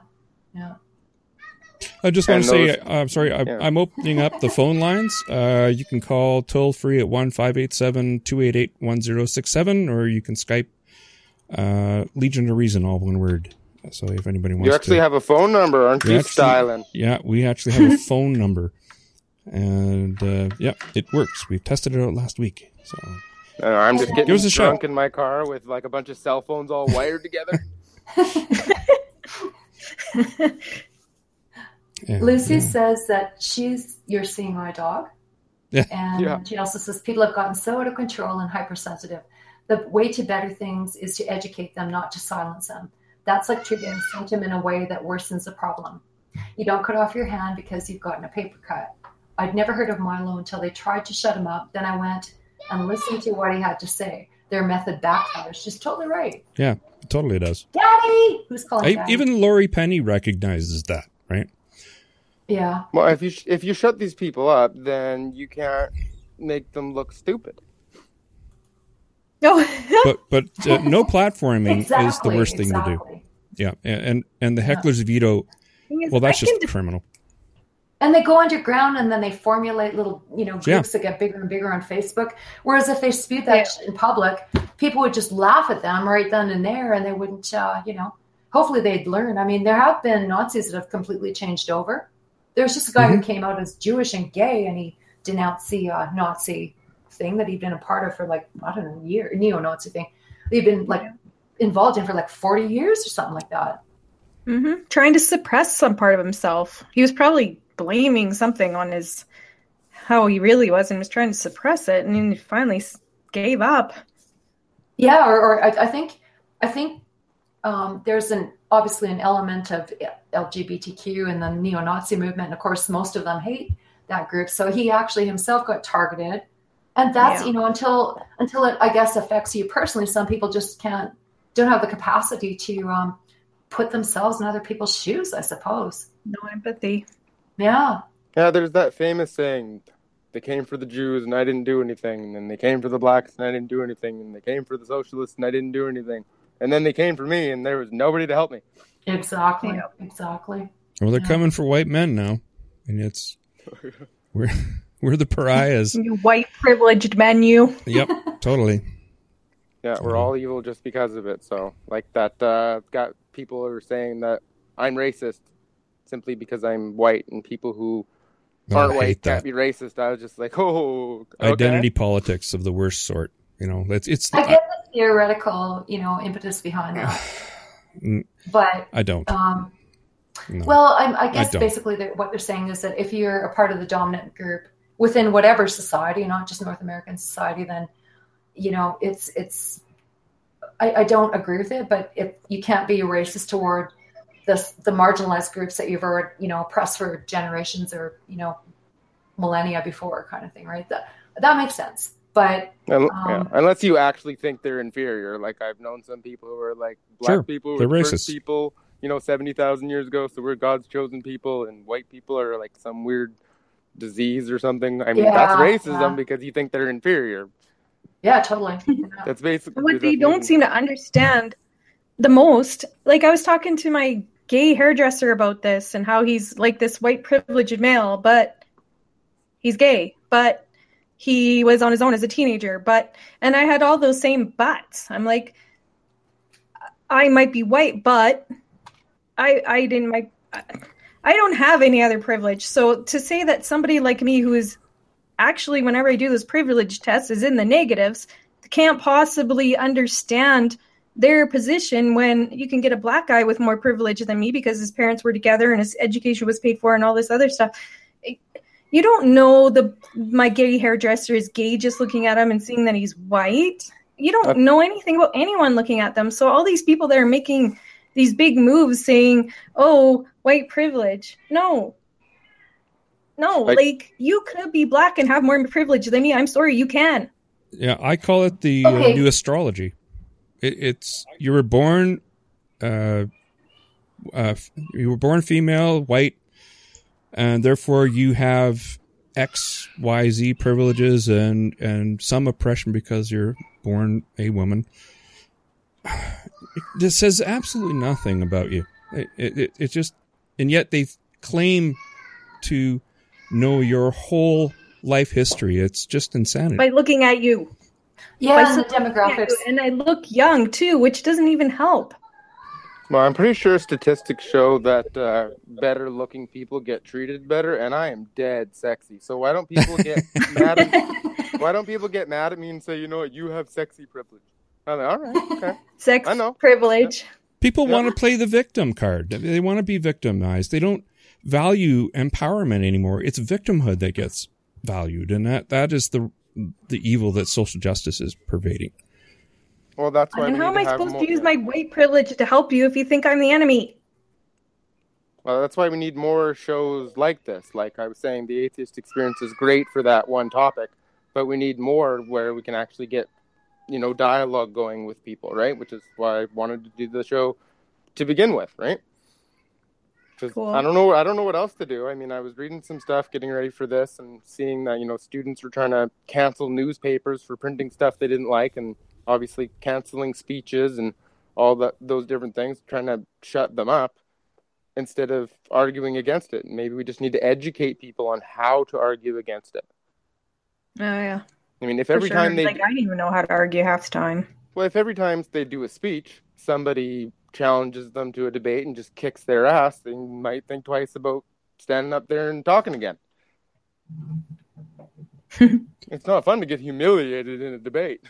I just want to say, I'm sorry, I'm opening up the phone lines. You can call toll free at 1-587-288-1067, or you can Skype Legion of Reason, all one word. So if anybody wants to... You actually have a phone number, aren't you, styling? Yeah, we actually have a phone number. And, it works. We've tested it out last week. So I'm just getting drunk in my car with like a bunch of cell phones all wired together. Lucy says that you're seeing my dog. Yeah. And she also says people have gotten so out of control and hypersensitive. The way to better things is to educate them, not to silence them. That's like treating a symptom in a way that worsens the problem. You don't cut off your hand because you've gotten a paper cut. I'd never heard of Milo until they tried to shut him up. Then I went and listened to what he had to say. Their method backfires. She's totally right. Yeah, it totally does. Daddy! Who's calling Daddy? Even Lori Penny recognizes that, right? Yeah. Well, if you shut these people up, then you can't make them look stupid. No. but no platforming is the worst thing to do. Yeah, and the heckler's veto, well, that's just criminal. And they go underground and then they formulate little, groups that get bigger and bigger on Facebook. Whereas if they spewed that shit in public, people would just laugh at them right then and there, and they wouldn't, hopefully they'd learn. I mean, there have been Nazis that have completely changed over. There's just a guy who came out as Jewish and gay, and he denounced the Nazi thing that he'd been a part of for a year, neo-Nazi thing. He'd been involved in for 40 years or something like that. Mm-hmm. Trying to suppress some part of himself. He was probably blaming something on how he really was and was trying to suppress it, and then he finally gave up. Yeah, or I think there's obviously an element of LGBTQ and the neo-Nazi movement, and of course most of them hate that group. So he actually himself got targeted, and that's until it, I guess, affects you personally. Some people just don't have the capacity to put themselves in other people's shoes, I suppose. No empathy. Yeah. Yeah, there's that famous saying, they came for the Jews and I didn't do anything, and then they came for the blacks and I didn't do anything, and they came for the socialists and I didn't do anything, and then they came for me and there was nobody to help me. Exactly. Exactly. Well, they're coming for white men now, and we're the pariahs. You white privileged men, you. Yep, totally. Yeah, we're all evil just because of it. So, like that, got people who are saying that I'm racist simply because I'm white, and people who aren't white can't be racist. I was just like, okay. Identity politics of the worst sort. It's. I get the theoretical, impetus behind that, but I don't. No. Well, I guess basically what they're saying is that if you're a part of the dominant group within whatever society, not just North American society, then it's. I don't agree with it, but if you can't be a racist toward the marginalized groups that you've already, oppressed for generations or, millennia before, kind of thing, right? That makes sense. But unless you actually think they're inferior, like I've known some people who are like black people who are first people, 70,000 years ago, so we're God's chosen people, and white people are like some weird disease or something. I mean, that's racism because you think they're inferior. Yeah, totally. That's basically what they don't seem to understand the most. Like, I was talking to my gay hairdresser about this and how he's like this white privileged male, but he's gay, but he was on his own as a teenager, and I had all those same buts. I'm like, I might be white, but I don't have any other privilege. So to say that somebody like me who is actually, whenever I do those privilege tests, is in the negatives, can't possibly understand their position when you can get a black guy with more privilege than me because his parents were together and his education was paid for and all this other stuff. You don't know my gay hairdresser is gay just looking at him and seeing that he's white. you don't know anything about anyone looking at them. So all these people that are making these big moves saying, oh, white privilege. No, like you could be black and have more privilege than me. I'm sorry, you can. Yeah, I call it the new astrology. It's you were born female, white, and therefore you have X, Y, Z privileges and some oppression because you're born a woman. This says absolutely nothing about you. It just, and yet they claim to know your whole life history. It's just insanity. By looking at you. Yeah, and the demographics. And I look young too, which doesn't even help. Well, I'm pretty sure statistics show that better looking people get treated better, and I am dead sexy. So why don't people get mad at me? Why don't people get mad at me and say, you know what, you have sexy privilege? I'm like, all right, okay. Sex privilege. People want to play the victim card. They want to be victimized. They don't value empowerment anymore. It's victimhood that gets valued, and that is the evil that social justice is pervading. Well, that's why. And how am I supposed to use my white privilege to help you if you think I'm the enemy? Well, that's why we need more shows like this. Like I was saying, the Atheist Experience is great for that one topic, but we need more where we can actually get, dialogue going with people, right? Which is why I wanted to do the show to begin with, right? Because cool. I don't know what else to do. I mean, I was reading some stuff, getting ready for this, and seeing that students were trying to cancel newspapers for printing stuff they didn't like, and obviously canceling speeches and all those different things, trying to shut them up instead of arguing against it. Maybe we just need to educate people on how to argue against it. Oh, yeah. I mean, if every time I didn't even know how to argue half the time. Well, if every time they do a speech, somebody challenges them to a debate and just kicks their ass, they might think twice about standing up there and talking again. It's not fun to get humiliated in a debate.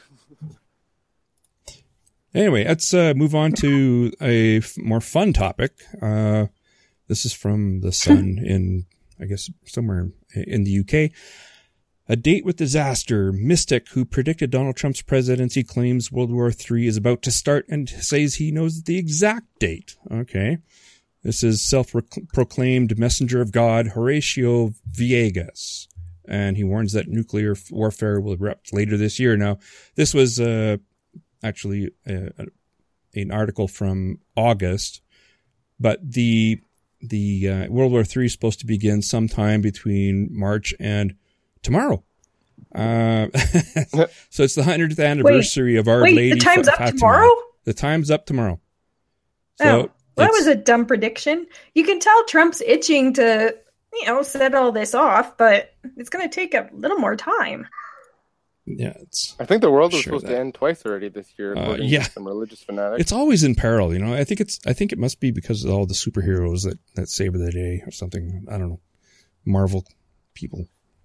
Anyway, let's move on to a more fun topic. This is from The Sun in, I guess, somewhere in the UK. A date with disaster. Mystic, who predicted Donald Trump's presidency, claims World War III is about to start and says he knows the exact date. Okay. This is self-proclaimed messenger of God, Horatio Villegas. And he warns that nuclear warfare will erupt later this year. Now, this was actually an article from August, but the World War III is supposed to begin sometime between March and tomorrow. So it's the 100th anniversary of Our Lady. The time's up tomorrow? The time's up tomorrow. So that was a dumb prediction. You can tell Trump's itching to, set all this off, but it's going to take a little more time. Yeah, I think the world was supposed to end twice already this year, according to some religious fanatics. It's always in peril, I think it must be because of all the superheroes that save the day or something. I don't know. Marvel people.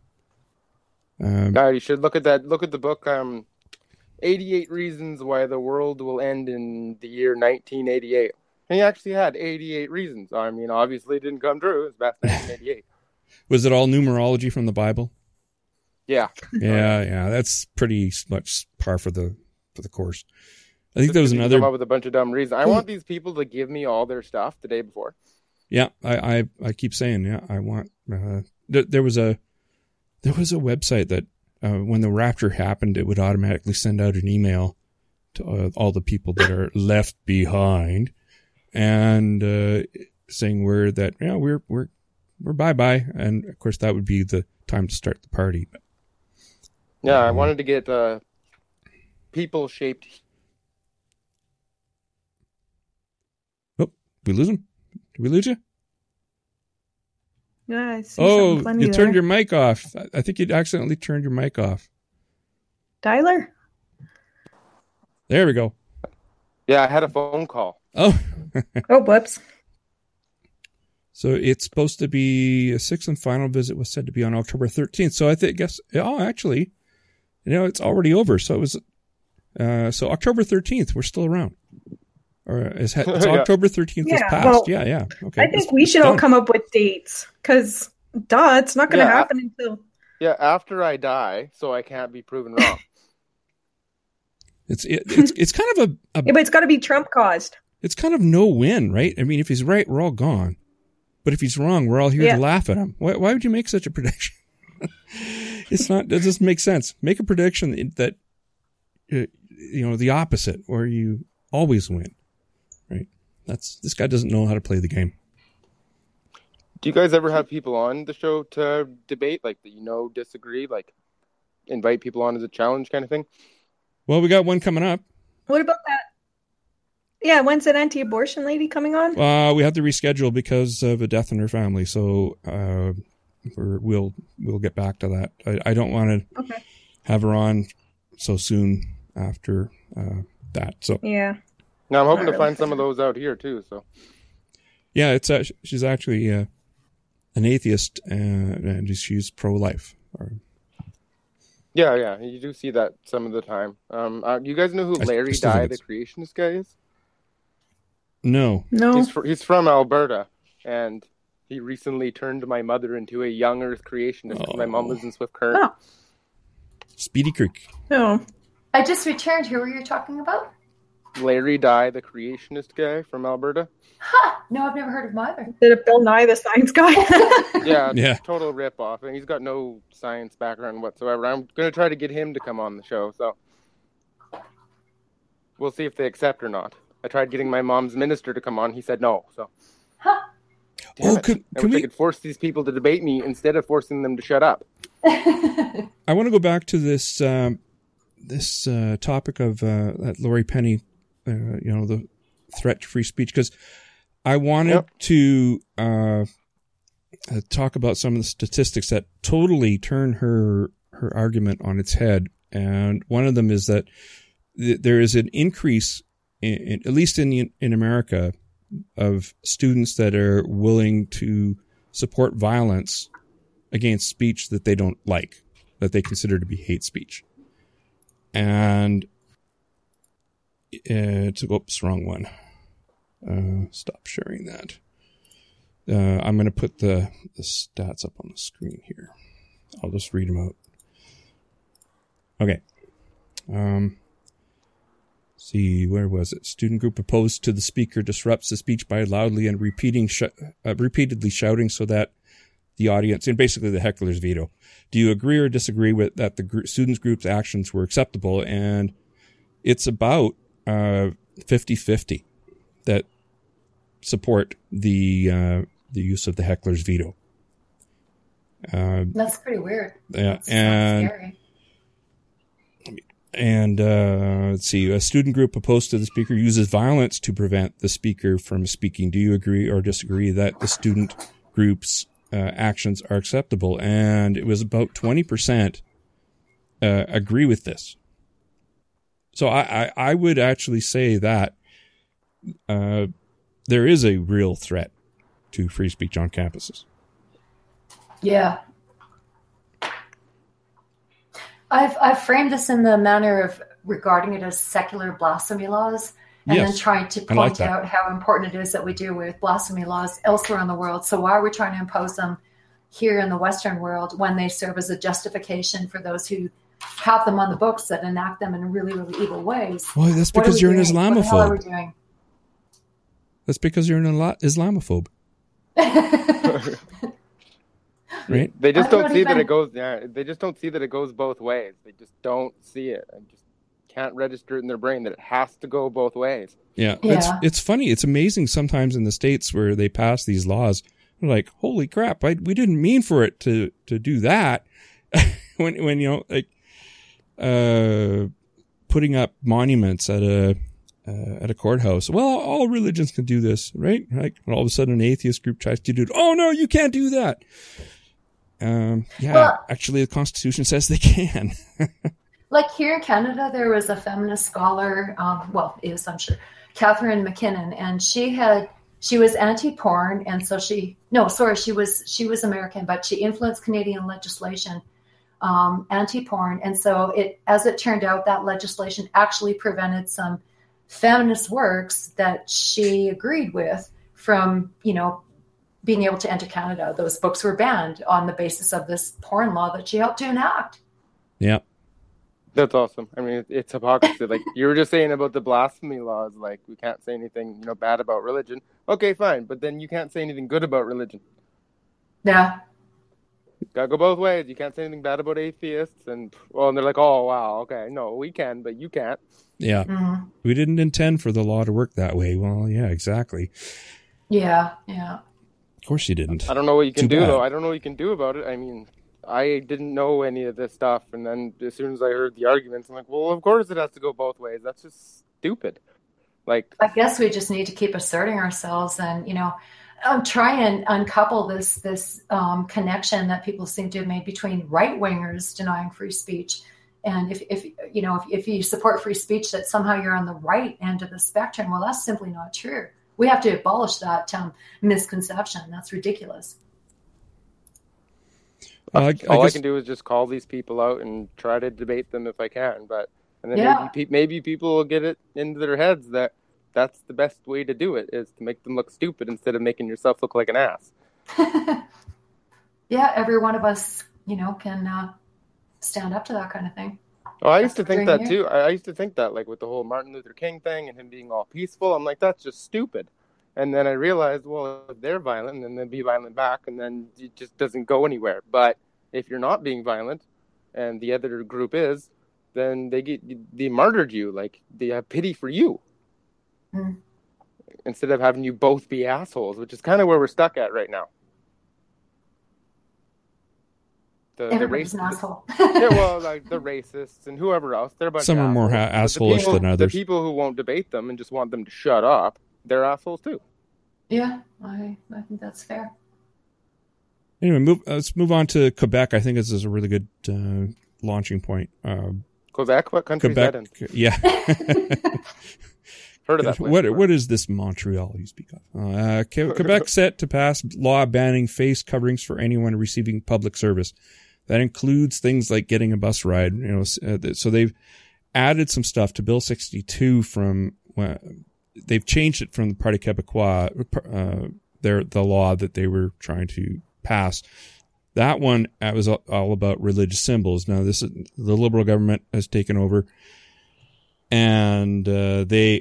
You should look at that. Look at the book, 88 Reasons Why the World Will End in the Year 1988. And he actually had 88 reasons. I mean, obviously it didn't come true. It was back in 1988. Was it all numerology from the Bible? Yeah. Yeah. That's pretty much par for the course. I think there was another. Come up with a bunch of dumb reasons. I want these people to give me all their stuff the day before. Yeah, I keep saying, I want. There was a website that when the rapture happened, it would automatically send out an email to all the people that are left behind, and saying we're bye, and of course that would be the time to start the party. Yeah, I wanted to get people-shaped. Oh, we lose him? Did we lose you? Yeah, I see you turned your mic off. I think you accidentally turned your mic off. Tyler? There we go. Yeah, I had a phone call. Oh. Oh, whoops. So it's supposed to be a sixth and final visit was said to be on October 13th. So actually, it's already over. So it was, so October 13th, we're still around. Or it's October 13th is passed. Well, yeah. Okay. I think we should all come up with dates because, it's not going to happen until. Yeah, after I die, so I can't be proven wrong. It's kind of Yeah, but it's got to be Trump caused. it's kind of no win, right? I mean, if he's right, we're all gone. But if he's wrong, we're all here to laugh at him. Why would you make such a prediction? It's not. It doesn't make sense. Make a prediction that the opposite, where you always win, right? This guy doesn't know how to play the game. Do you guys ever have people on the show to debate, like that disagree, like invite people on as a challenge kind of thing? Well, we got one coming up. What about that? Yeah, when's that anti-abortion lady coming on? We have to reschedule because of a death in her family, so we'll get back to that. I don't want to have her on so soon after that. So yeah. Now I'm hoping to find some of those out here too. So yeah, she's actually an atheist and she's pro-life. Yeah, you do see that some of the time. You guys know who Larry Dye, the creationist guy, is? No. He's from Alberta, and he recently turned my mother into a young Earth creationist because my mom lives in Swift Current. Oh. Speedy Creek. No. I just returned. Who were you talking about? Larry Dye, the creationist guy from Alberta. Ha! No, I've never heard of him either. Did it Bill Nye the Science Guy? Yeah. Total rip-off. And he's got no science background whatsoever. I'm going to try to get him to come on the show, so we'll see if they accept or not. I tried getting my mom's minister to come on. He said no, so. Huh. Can I could force these people to debate me instead of forcing them to shut up. I want to go back to this topic of that Lori Penny, the threat to free speech, because I wanted to talk about some of the statistics that totally turn her argument on its head. And one of them is that there is an increase, at least in America, of students that are willing to support violence against speech that they don't like, that they consider to be hate speech. And oops, wrong one. Stop sharing that. I'm going to put the stats up on the screen here. I'll just read them out. Okay. See, where was it? Student group opposed to the speaker disrupts the speech by loudly and repeatedly shouting so that the audience, and basically the heckler's veto. Do you agree or disagree with that the students group's actions were acceptable? And it's about 50-50 that support the use of the heckler's veto. That's pretty weird. Yeah, and scary. And let's see, a student group opposed to the speaker uses violence to prevent the speaker from speaking. Do you agree or disagree that the student group's actions are acceptable? And it was about 20% agree with this. So I would actually say that there is a real threat to free speech on campuses. Yeah. I've framed this in the manner of regarding it as secular blasphemy laws, and then trying to point out how important it is that we deal with blasphemy laws elsewhere in the world. So why are we trying to impose them here in the Western world when they serve as a justification for those who have them on the books that enact them in really, really evil ways? Well, that's because you're an Islamophobe. What the hell are we doing? That's because you're an Islamophobe. Right? They just don't see that it goes. Yeah, they just don't see that it goes both ways. They just don't see it, and just can't register it in their brain that it has to go both ways. Yeah. It's funny. It's amazing sometimes in the States where they pass these laws. They're like, holy crap! We didn't mean for it to do that. when putting up monuments at a courthouse. Well, all religions can do this, right? Like all of a sudden, an atheist group tries to do it. Oh no, you can't do that. Actually, the Constitution says they can. Like here in Canada, there was a feminist scholar, I'm sure, Catherine McKinnon, and she was anti-porn, and so she was American, but she influenced Canadian legislation, anti-porn, and so as it turned out, that legislation actually prevented some feminist works that she agreed with from, being able to enter Canada. Those books were banned on the basis of this porn law that she helped to enact. Yeah. That's awesome. I mean, it's hypocrisy. Like you were just saying about the blasphemy laws, like we can't say anything, bad about religion. Okay, fine, but then you can't say anything good about religion. Yeah. Gotta go both ways. You can't say anything bad about atheists, and they're like, oh wow, okay, no, we can, but you can't. Yeah, we didn't intend for the law to work that way. Well, yeah, exactly. Yeah. Of course you didn't. I don't know what you can do though. I don't know what you can do about it. I mean, I didn't know any of this stuff, and then as soon as I heard the arguments, I'm like, well, of course it has to go both ways. That's just stupid. Like, I guess we just need to keep asserting ourselves, and try and uncouple this connection that people seem to have made between right wingers denying free speech, and if you support free speech, that somehow you're on the right end of the spectrum. Well, that's simply not true. We have to abolish that misconception. That's ridiculous. All I can do is just call these people out and try to debate them if I can. And then maybe people will get it into their heads that that's the best way to do it, is to make them look stupid instead of making yourself look like an ass. Yeah, every one of us, can stand up to that kind of thing. Oh, I used to think that too. I used to think that, like with the whole Martin Luther King thing and him being all peaceful, I'm like, that's just stupid. And then I realized, well, if they're violent, then they'll be violent back, and then it just doesn't go anywhere. But if you're not being violent, and the other group is, then they murdered you. Like, they have pity for you. Instead of having you both be assholes, which is kind of where we're stuck at right now. Everybody's an asshole. Yeah, well, like the racists and whoever else, they're a bunch Some of are more assholish than others. The people who won't debate them and just want them to shut up, they're assholes too. Yeah, I think that's fair. Anyway, let's move on to Quebec. I think this is a really good launching point. Quebec? What country is that in? Yeah. Heard of that place. What is this Montreal you speak of? Quebec set to pass law banning face coverings for anyone receiving public service. That includes things like getting a bus ride. So they've added some stuff to Bill 62 they've changed it from the Parti Québécois, the law that they were trying to pass. That one was all about religious symbols. Now the Liberal government has taken over, and this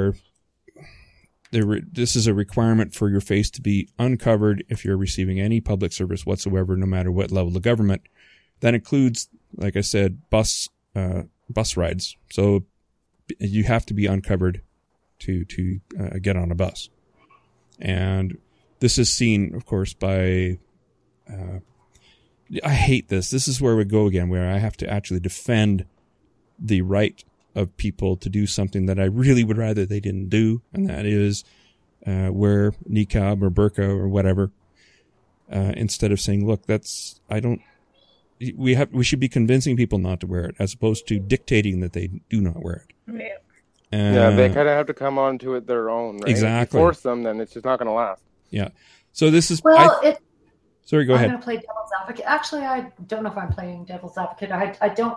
is a requirement for your face to be uncovered if you're receiving any public service whatsoever, no matter what level of government. That includes, like I said, bus rides. So you have to be uncovered to get on a bus. And this is seen, of course, by I hate this. This is where we go again, where I have to actually defend the right of people to do something that I really would rather they didn't do, and that is wear niqab or burqa or whatever, instead of saying, look, we should be convincing people not to wear it, as opposed to dictating that they do not wear it. Yeah, they kind of have to come onto it their own, right? Exactly. If you force them, then it's just not going to last. Yeah. So this is... Sorry, go ahead. I'm going to play devil's advocate. Actually, I don't know if I'm playing devil's advocate. I don't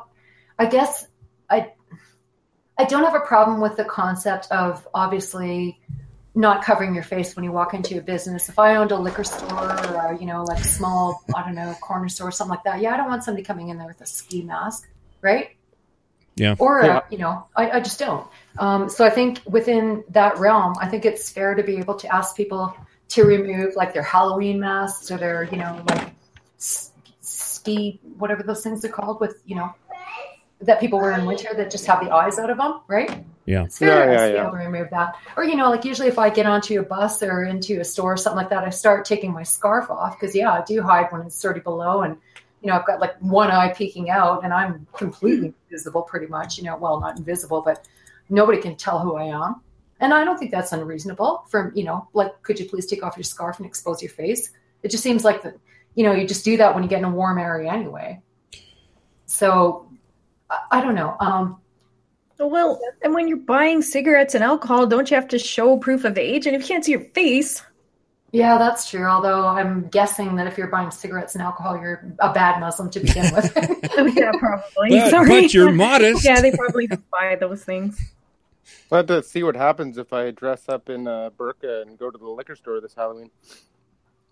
have a problem with the concept of obviously not covering your face when you walk into a business. If I owned a liquor store or, like a small, corner store or something like that, I don't want somebody coming in there with a ski mask, right? Yeah. Or, I just don't. So I think within that realm, I think it's fair to be able to ask people to remove like their Halloween masks or their, like ski, whatever those things are called with, that people wear in winter that just have the eyes out of them, right? Yeah. It's fair to be able to remove that. Or, like usually if I get onto a bus or into a store or something like that, I start taking my scarf off because, I do hide when it's 30 below and, I've got like one eye peeking out and I'm completely invisible pretty much, well, not invisible, but nobody can tell who I am. And I don't think that's unreasonable for, like, could you please take off your scarf and expose your face? It just seems like, you just do that when you get in a warm area anyway. So I don't know. Well, and when you're buying cigarettes and alcohol, don't you have to show proof of age? And if you can't see your face... Yeah, that's true. Although I'm guessing that if you're buying cigarettes and alcohol, you're a bad Muslim to begin with. Yeah, probably. But you're modest. Yeah, they probably buy those things. I'll have to see what happens if I dress up in a burqa and go to the liquor store this Halloween.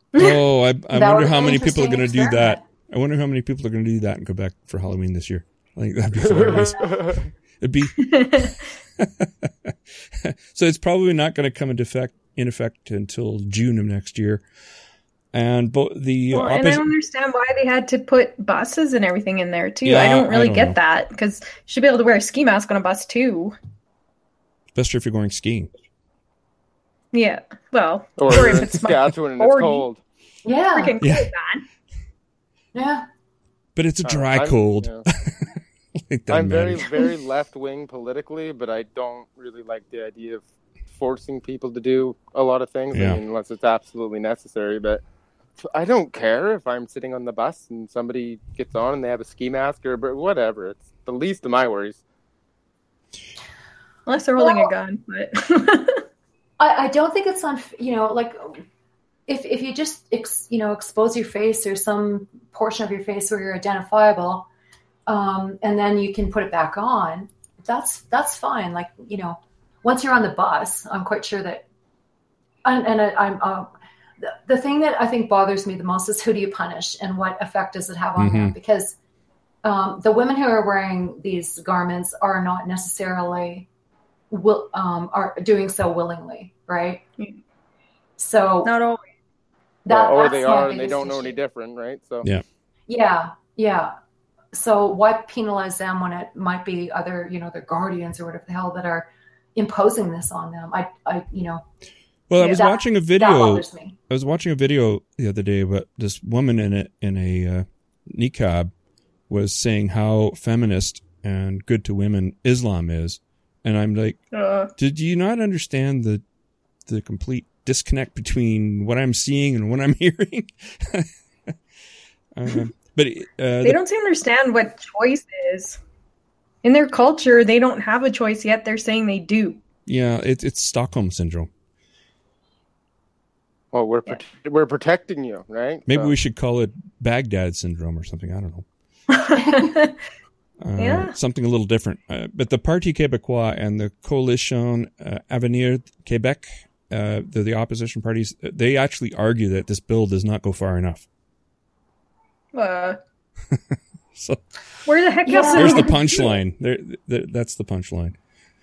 Oh, I wonder how many people are going to do that. I wonder how many people are going to do that in Quebec for Halloween this year. Like, that'd be hilarious. It'd be so it's probably not going to come in effect until June of next year. And and I don't understand why they had to put buses and everything in there too. I don't really get that, because you should be able to wear a ski mask on a bus too. Especially if you're going skiing. Yeah, well, or if it's Saskatchewan and it's cold. Yeah, freaking cold, man. Yeah, but it's a dry cold. I'm very, very left wing politically, but I don't really like the idea of forcing people to do a lot of things. Yeah. I mean, unless it's absolutely necessary. But I don't care if I'm sitting on the bus and somebody gets on and they have a ski mask or whatever. It's the least of my worries. Unless they're holding a gun, but I don't think it's on. Like if you just expose your face or some portion of your face where you're identifiable, and then you can put it back on. That's fine. Like, once you're on the bus, I'm quite sure that. I'm the thing that I think bothers me the most is who do you punish and what effect does it have on them? Because the women who are wearing these garments are not necessarily are doing so willingly, right? So not always. Or they are and they don't know any different, right? So yeah. So why penalize them when it might be other, their guardians or whatever the hell that are imposing this on them? Well, I was watching a video. That bothers me. I was watching a video the other day about this woman in a niqab was saying how feminist and good to women Islam is, and I'm like, did you not understand the complete disconnect between what I'm seeing and what I'm hearing? But they don't seem to understand what choice is. In their culture, they don't have a choice yet. They're saying they do. Yeah, it's Stockholm syndrome. Well, we're protecting you, right? Maybe we should call it Baghdad syndrome or something. I don't know. Something a little different. But the Parti Québécois and the Coalition Avenir Québec, the opposition parties, they actually argue that this bill does not go far enough. So where the heck else? There's the punchline. That's the punchline.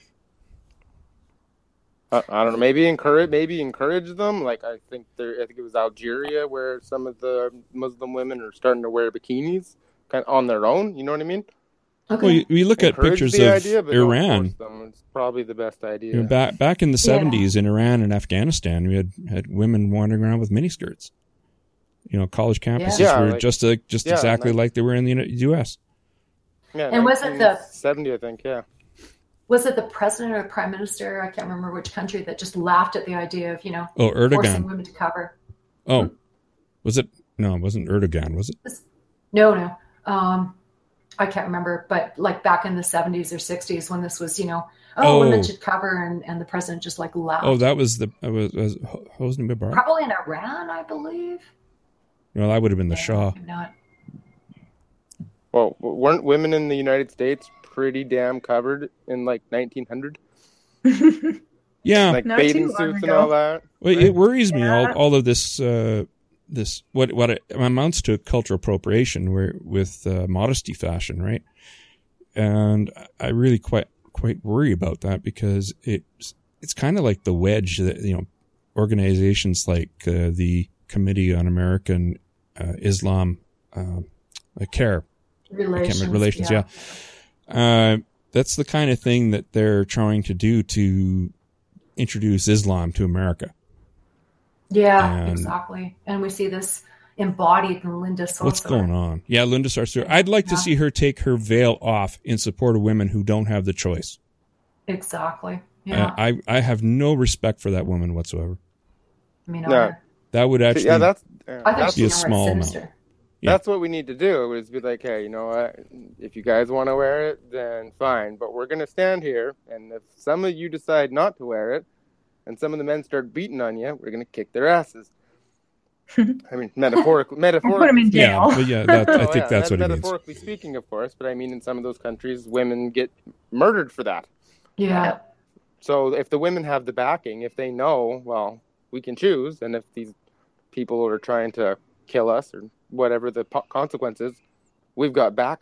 I don't know. Maybe encourage them. Like I think it was Algeria where some of the Muslim women are starting to wear bikinis, kind of on their own. You know what I mean? Okay. Well, you look at pictures of Iran. It's probably the best idea. Back in the 70s in Iran and Afghanistan, we had women wandering around with miniskirts. College campuses were just exactly like they were in the U.S. Yeah, and was it the 70? I think, yeah. Was it the president or the prime minister? I can't remember which country that just laughed at the idea of Erdogan. Forcing women to cover. Oh, was it? No, it wasn't Erdogan, was it? No. I can't remember, but like back in the 70s or 60s when this was, women should cover, and the president just like laughed. Oh, that was Hosni Mubarak? Probably in Iran, I believe. Well, that would have been the Shah. Not. Well, weren't women in the United States pretty damn covered in like 1900? Yeah, like bathing suits and all that. Well, right? It worries me all of this. This what it amounts to cultural appropriation, with modesty fashion, right? And I really quite worry about that because it's kind of like the wedge that organizations like the Committee on American Islam CARE relations, that's the kind of thing that they're trying to do to introduce Islam to America. Yeah, exactly. And we see this embodied in Linda Sarsour. What's going on? Yeah, Linda Sarsour. I'd like to see her take her veil off in support of women who don't have the choice. Exactly. Yeah. I have no respect for that woman whatsoever. I mean, no. That would actually be a small amount. Yeah. That's what we need to do, is be like, hey, you know what? If you guys want to wear it, then fine. But we're going to stand here, and if some of you decide not to wear it, and some of the men start beating on you, we're going to kick their asses. I mean, metaphorically. Put them in jail. I think that's what it means. Metaphorically speaking, of course, but I mean, in some of those countries, women get murdered for that. Yeah. So if the women have the backing, if they know, well, we can choose, and if these people are trying to kill us or whatever the consequences, we've got backup.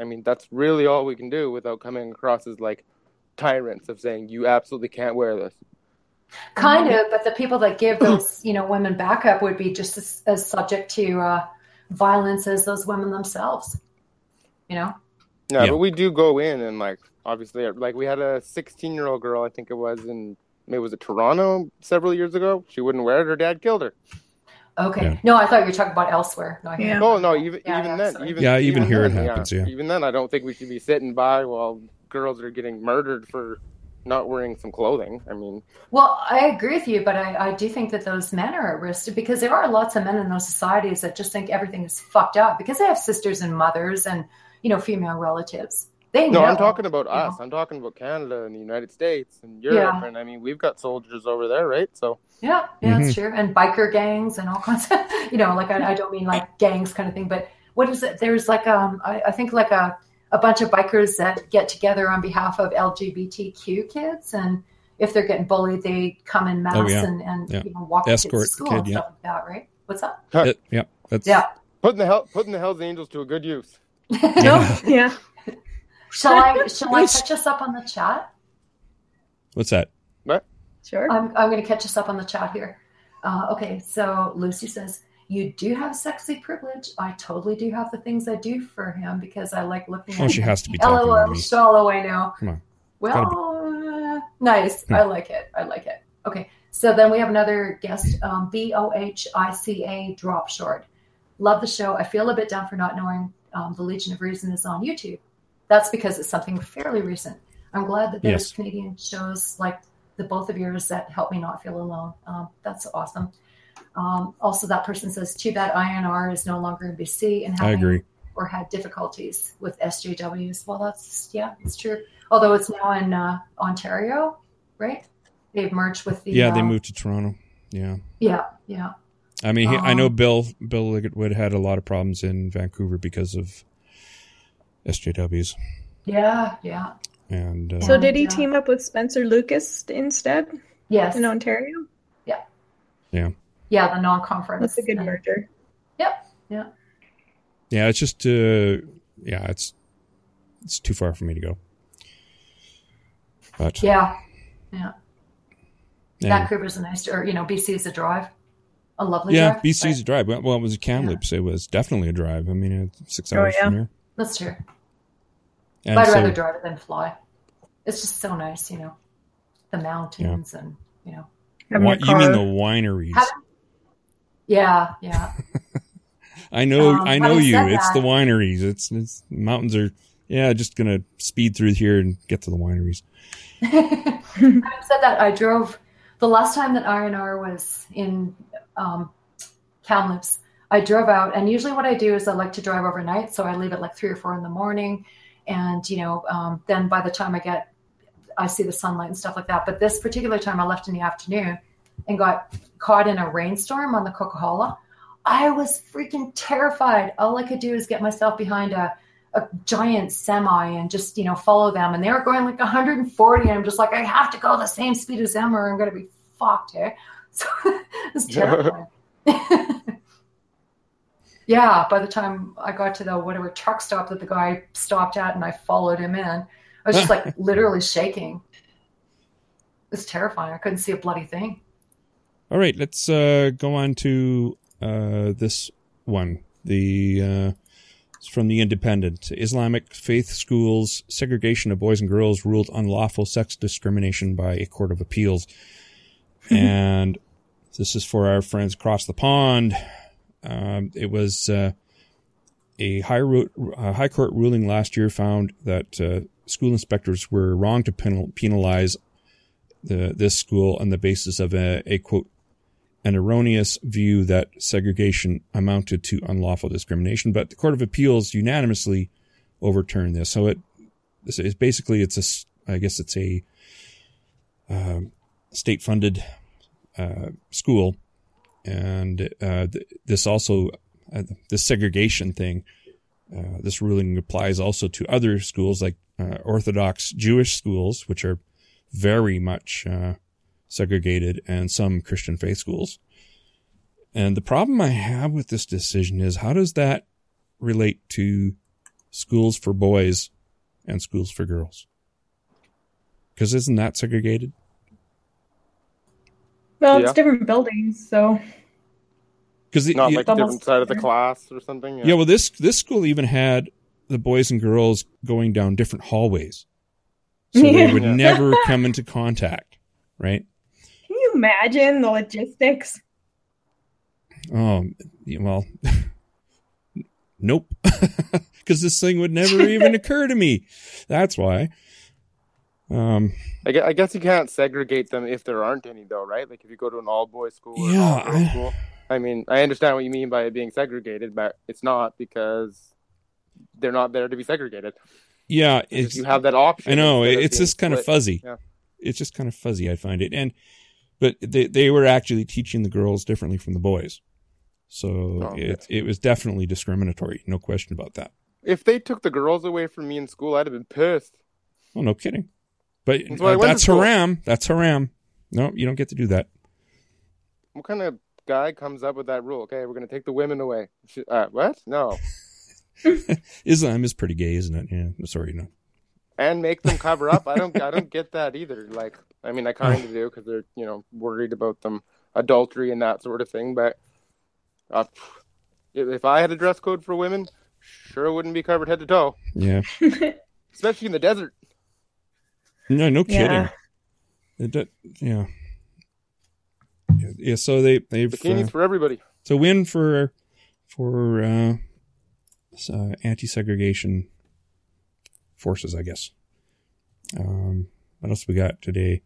I mean, that's really all we can do without coming across as like tyrants of saying you absolutely can't wear this. Kind of, but the people that give those, women backup would be just as subject to violence as those women themselves. Yeah, but we do go in and like obviously, like we had a 16-year-old girl, I think it was Toronto several years ago. She wouldn't wear it. Her dad killed her. Okay. Yeah. No, I thought you were talking about elsewhere. No, even then. Even here it happens. Yeah. Even then, I don't think we should be sitting by while girls are getting murdered for not wearing some clothing. I mean, well, I agree with you, but I do think that those men are at risk because there are lots of men in those societies that just think everything is fucked up because they have sisters and mothers and female relatives. They know. No, I'm talking about us. I'm talking about Canada and the United States and Europe, and I mean we've got soldiers over there, right? So yeah, that's true. And biker gangs and all kinds of, like I don't mean like gangs kind of thing, but what is it? There's like I think like a bunch of bikers that get together on behalf of LGBTQ kids, and if they're getting bullied, they come in mass and walk escort to school kid, and stuff like that, right? What's that? Putting the Hells Angels to a good use. Yeah. Shall I catch us up on the chat? What's that? What? Sure. I'm going to catch us up on the chat here. Okay, so Lucy says, you do have sexy privilege. I totally do have the things I do for him because I like looking at she has to be talking LOL, to me. shallow, I know. Come on. Well, nice. I like it. Okay, so then we have another guest, BOHICA Drop Short. Love the show. I feel a bit down for not knowing the Legion of Reason is on YouTube. That's because it's something fairly recent. I'm glad that there's Canadian shows like the both of yours that help me not feel alone. That's awesome. Also, that person says, too bad INR is no longer in BC and I agree. Or had difficulties with SJWs. Well, it's true. Although it's now in Ontario, right? They've merged with the... Yeah, they moved to Toronto. Yeah. Yeah. I mean, I know Bill Liggett had a lot of problems in Vancouver because of SJWs. Yeah. And so did he team up with Spencer Lucas instead? Yes. In Ontario? Yeah. Yeah, the non-conference. That's a good merger. Yep. Yeah. Yeah, it's just it's too far for me to go. But yeah. Vancouver's a nice, or BC is a drive. A lovely drive. Yeah, BC is a drive. Well, it was a Kamloops. It was definitely a drive. I mean, it's 6 hours from here. That's true. And but I'd rather drive it than fly. It's just so nice, the mountains and, What you mean the wineries? Yeah. I know you. It's the wineries. It's mountains are just gonna speed through here and get to the wineries. Having said that, I drove the last time that INR was in Kamloops. I drove out, and usually what I do is I like to drive overnight, so I leave at like 3 or 4 in the morning, and then by the time I see the sunlight and stuff like that. But this particular time, I left in the afternoon and got caught in a rainstorm on the Coquihalla. I was freaking terrified. All I could do is get myself behind a giant semi and just, follow them. And they were going like 140. And I'm just like, I have to go the same speed as them or I'm going to be fucked here. So it's terrifying. Yeah. By the time I got to the whatever truck stop that the guy stopped at and I followed him in, I was just like literally shaking. It was terrifying. I couldn't see a bloody thing. All right. Let's go on to this one. It's from The Independent. Islamic faith schools' segregation of boys and girls ruled unlawful sex discrimination by a court of appeals. And this is for our friends across the pond. It was a high court ruling last year found that school inspectors were wrong to penalize this school on the basis of a quote, an erroneous view that segregation amounted to unlawful discrimination, but the Court of Appeals unanimously overturned this. So it's a state-funded school, and this also this segregation thing. This ruling applies also to other schools like Orthodox Jewish schools, which are very much segregated, and some Christian faith schools. And the problem I have with this decision is, how does that relate to schools for boys and schools for girls? Because isn't that segregated? Well, Yeah. it's different buildings, so Because Not like a Double different side of the standard. class or something. yeah, well, this school even had the boys and girls going down different hallways, so they Yeah. would Yeah. never come into contact, right? can you imagine the logistics? Oh, yeah, well, nope, because this thing would never even occur to me. That's why. I guess you can't segregate them if there aren't any, though, right? Like if you go to an all-boys school or an Yeah, all-girls school. I mean, I understand what you mean by it being segregated, but it's not because they're not there to be segregated. Yeah, If it's. you have that option. I know instead of it's being just kind of split. fuzzy. Yeah. It's just kind of fuzzy. I find it, but they were actually teaching the girls differently from the boys, so Okay. it was definitely discriminatory. No question about that. If they took the girls away from me in school, I'd have been pissed. Oh, no kidding. But That's why I went to that's school. haram. That's haram. No, you don't get to do that. What kind of guy comes up with that rule? Okay, we're going to take the women away. What? No. Islam is pretty gay, isn't it? Yeah. Sorry, no. And make them cover up. I don't get that either. Like, I mean, I kind of do because they're, worried about them adultery and that sort of thing. But if I had a dress code for women, sure wouldn't be covered head to toe, Yeah. especially in the desert. No kidding. Yeah. Yeah. Yeah. So they've Bikinis for everybody. so win for anti-segregation forces, I guess. What else we got today?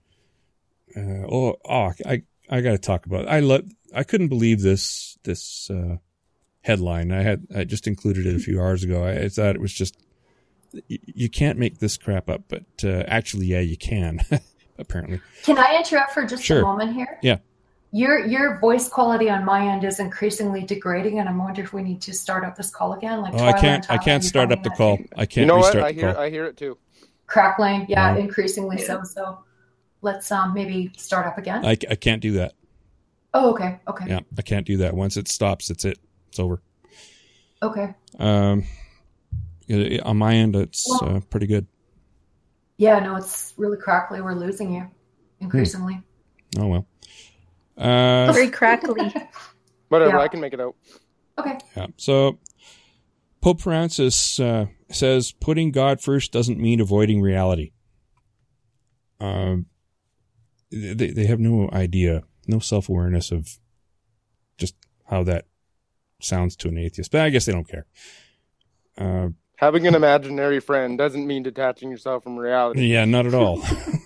I got to talk about it. I couldn't believe this headline. I just included it a few hours ago. I thought it was just, you can't make this crap up, but actually, yeah, you can. Apparently. Can I interrupt for just Sure. a moment here? Yeah. Your voice quality on my end is increasingly degrading, and I'm wondering if we need to start up this call again. Like Oh, I Tyler can't. and Tyler, I can't you start finding up the that call. too? I can't You know what? restart the call. I hear it too. Crackling, yeah, Wow. increasingly so. So let's maybe start up again. I can't do that. Oh, okay. Yeah, I can't do that. Once it stops, it's it. It's over. Okay. On my end, it's Well- pretty good. Yeah, no, it's really crackly. We're losing you increasingly. Oh well. Very crackly. Whatever, Yeah. I can make it out. Okay. Yeah. So Pope Francis says putting God first doesn't mean avoiding reality. They have no idea, no self-awareness of just how that sounds to an atheist. But I guess they don't care. Having an imaginary friend doesn't mean detaching yourself from reality. Yeah, not at all.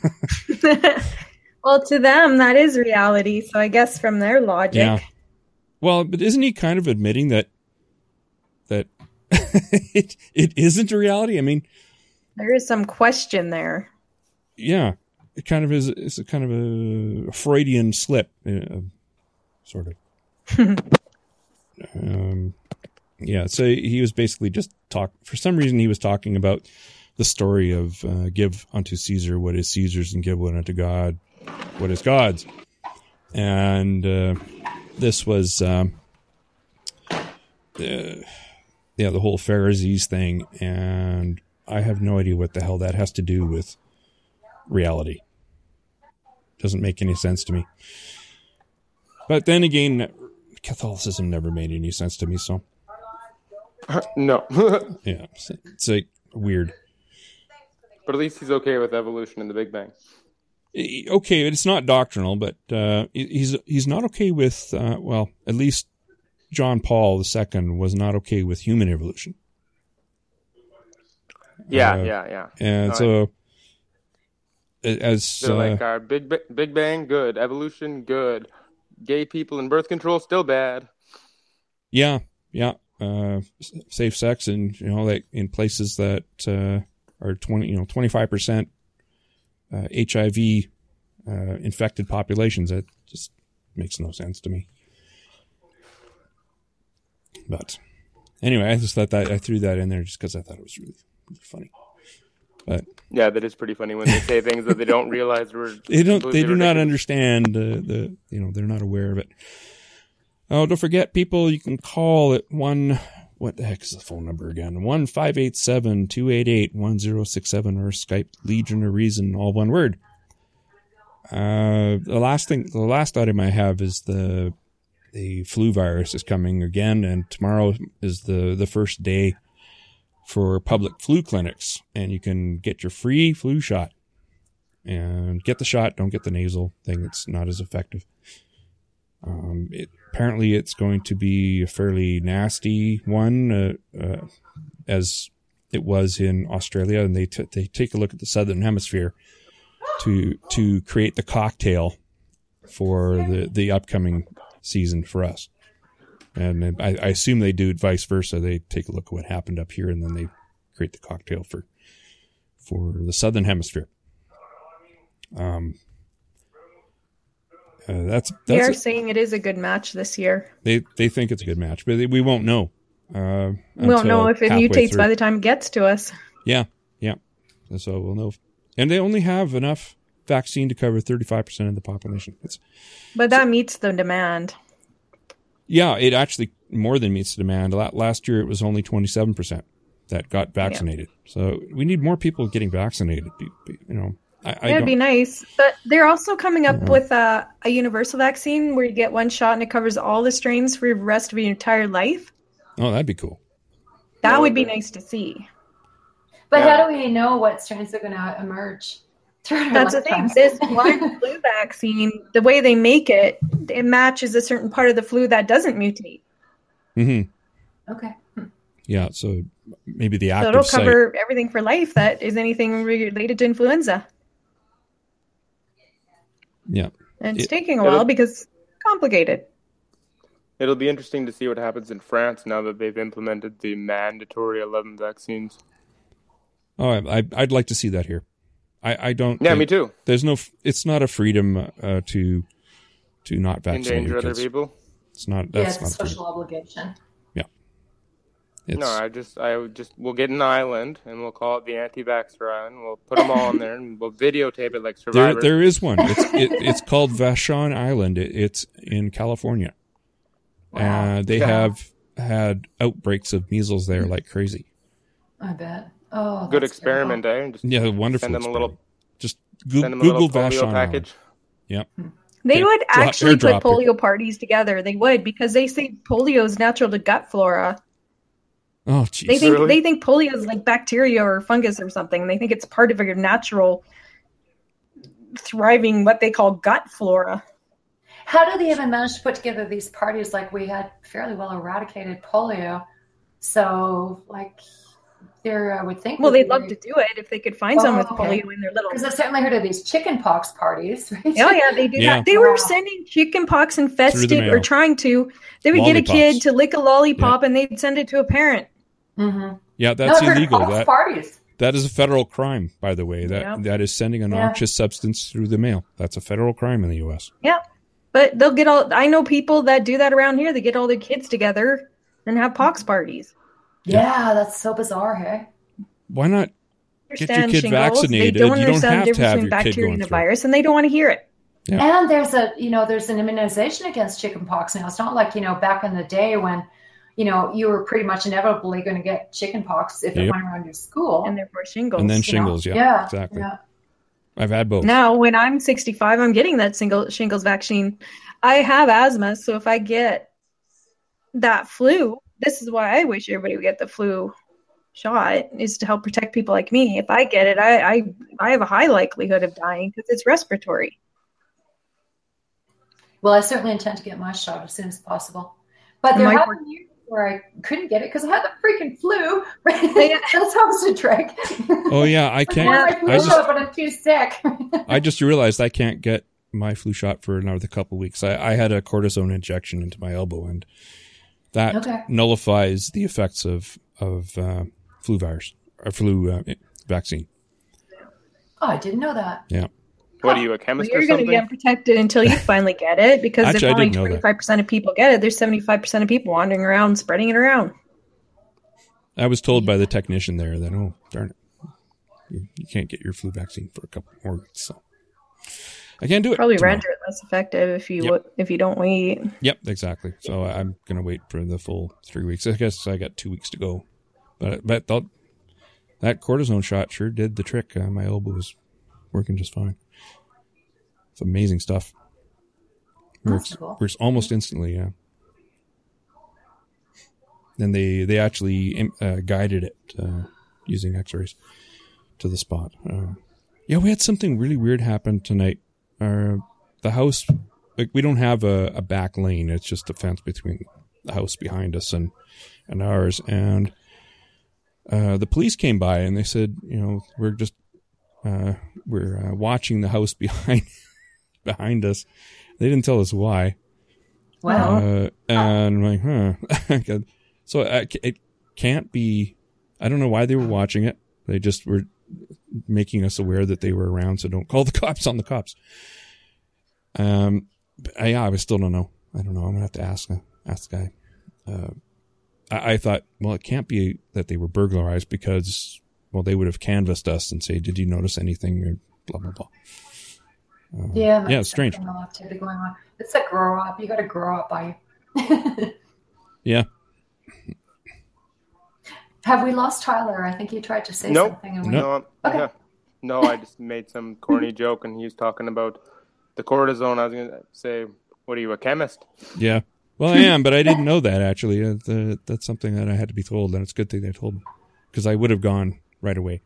Well, to them, that is reality. So I guess from their logic. Yeah. Well, but isn't he kind of admitting that it isn't a reality? I mean, There is some question there. yeah, it kind of is. It's a kind of a Freudian slip, sort of. Yeah. So he was basically just for some reason he was talking about the story of give unto Caesar what is Caesar's and give what unto God what is God's, and this was the whole Pharisees thing, and I have no idea what the hell that has to do with reality. Doesn't make any sense to me. But then again, Catholicism never made any sense to me, so No. yeah, it's like weird. But at least he's okay with evolution and the Big Bang. Okay, it's not doctrinal, but he's not okay with well, at least John Paul II was not okay with human evolution. Yeah. And All so as They're like, our Big Bang, good. Evolution, good. Gay people and birth control, still bad. yeah, safe sex and like in places that are 25% HIV infected populations. That just makes no sense to me. But anyway, I just thought that I threw that in there just because I thought it was really, really funny. But Yeah, that is pretty funny when they say things that they don't realize were they do not ridiculous. understand they're not aware of it. Oh, don't forget, people, you can call at 1 what the heck is the phone number again? 1-587-288-1067 or Skype Legion of Reason, all one word. The last item I have is the flu virus is coming again, and tomorrow is the first day for public flu clinics, and you can get your free flu shot. And get the shot, don't get the nasal thing. It's not as effective. Apparently it's going to be a fairly nasty one, as it was in Australia, and they take a look at the Southern Hemisphere to create the cocktail for the upcoming season for us. And I assume they do it vice versa. They take a look at what happened up here, and then they create the cocktail for the Southern Hemisphere. They are saying it is a good match this year. They think it's a good match, but we won't know. We won't know if it mutates by the time it gets to us. Yeah. So we'll know. And they only have enough vaccine to cover 35% of the population. But that meets the demand. Yeah, it actually more than meets the demand. Last year it was only 27% that got vaccinated. Yeah. So we need more people getting vaccinated. That'd be nice. But they're also coming up with a universal vaccine where you get one shot and it covers all the strains for the rest of your entire life. Oh, that'd be cool. That would be nice to see. But how do we know what strains are going to emerge? That's the thing. This one flu vaccine, the way they make it matches a certain part of the flu that doesn't mutate. Mm-hmm. Okay. Yeah, so maybe the active it'll cover everything for life that is anything related to influenza. Yeah. And it's taking a while because it's complicated. It'll be interesting to see what happens in France now that they've implemented the mandatory 11 vaccines. Oh, I'd like to see that here. I don't. Yeah, me too. It's not a freedom to not vaccinate endanger other people. It's not. It's a social obligation. Yeah. We'll get an island and we'll call it the anti-vaxxer island. We'll put them all in there and we'll videotape it like Survivor. There is one. It's called Vashon Island. It's in California. Wow. They have had outbreaks of measles there like crazy. I bet. Oh, good experiment, eh? Wonderful. Send them a little. Just Google Vashon package. Yep. They would actually put polio parties together. They would, because they say polio is natural to gut flora. Oh, jeez. They think polio is like bacteria or fungus or something. They think it's part of your natural thriving, what they call gut flora. How do they even manage to put together these parties? Like, we had fairly well eradicated polio, so I would think. Well, they'd love to do it if they could find someone with polio in their little. Because I've certainly heard of these chickenpox parties, right? Oh yeah, they do that. They were sending chickenpox infested or trying to. They would get a kid to lick a lollipop and they'd send it to a parent. Mm-hmm. Yeah, that's illegal. Parties. That is a federal crime, by the way. That is sending a noxious substance through the mail. That's a federal crime in the U.S. Yeah, but they'll get all. I know people that do that around here. They get all their kids together and have pox parties. Yeah, that's so bizarre, hey? Why not get your kid vaccinated? They don't you don't have to have your kid bacteria going and a through. virus, and they don't want to hear it. Yeah. And there's an immunization against chickenpox now. It's not like, back in the day when, you were pretty much inevitably going to get chickenpox if it went around your school. And therefore shingles. And then shingles, yeah, exactly. Yeah. I've had both. Now, when I'm 65, I'm getting that shingles vaccine. I have asthma, so if I get that flu, this is why I wish everybody would get the flu shot, is to help protect people like me. If I get it, I have a high likelihood of dying because it's respiratory. Well, I certainly intend to get my shot as soon as possible. But there have been years where I couldn't get it because I had the freaking flu. That's how it's a trick. Oh yeah, I can't. But I'm too sick. I just realized I can't get my flu shot for another couple of weeks. I had a cortisone injection into my elbow, and that nullifies the effects of flu virus or flu vaccine. Oh, I didn't know that. Yeah. What are you, a chemist or something? You're going to get protected until you finally get it, because Actually, if only 25% of people get it, there's 75% of people wandering around spreading it around. I was told by the technician there that, oh, darn it, you can't get your flu vaccine for a couple more weeks. So I can't do it. Probably tomorrow. render it less effective if you don't wait. Yep, exactly. So I'm going to wait for the full 3 weeks. I guess I got 2 weeks to go. But that cortisone shot sure did the trick. My elbow was working just fine. It's amazing stuff. Works almost instantly, yeah. And they actually guided it using x-rays to the spot. We had something really weird happen tonight. The house, like, we don't have a back lane. It's just a fence between the house behind us and ours. And the police came by and they said, we're just we're watching the house behind us. They didn't tell us why. Wow. And I'm like, So it can't be. I don't know why they were watching it. They just were making us aware that they were around. So don't call the cops on the cops. I still don't know. I don't know. I'm gonna have to ask the guy. I thought, well, it can't be that they were burglarized because, well, they would have canvassed us and say, "Did you notice anything?" Or blah blah blah. It's strange. Activity going on. It's a grow up. You got to grow up, by Yeah. Have we lost Tyler? I think he tried to say something. And Okay. Yeah. No, I just made some corny joke, and he was talking about the cortisone. I was going to say, what are you, a chemist? Yeah. Well, I am, but I didn't know that, actually. That's something that I had to be told, and it's a good thing they told me, because I would have gone right away.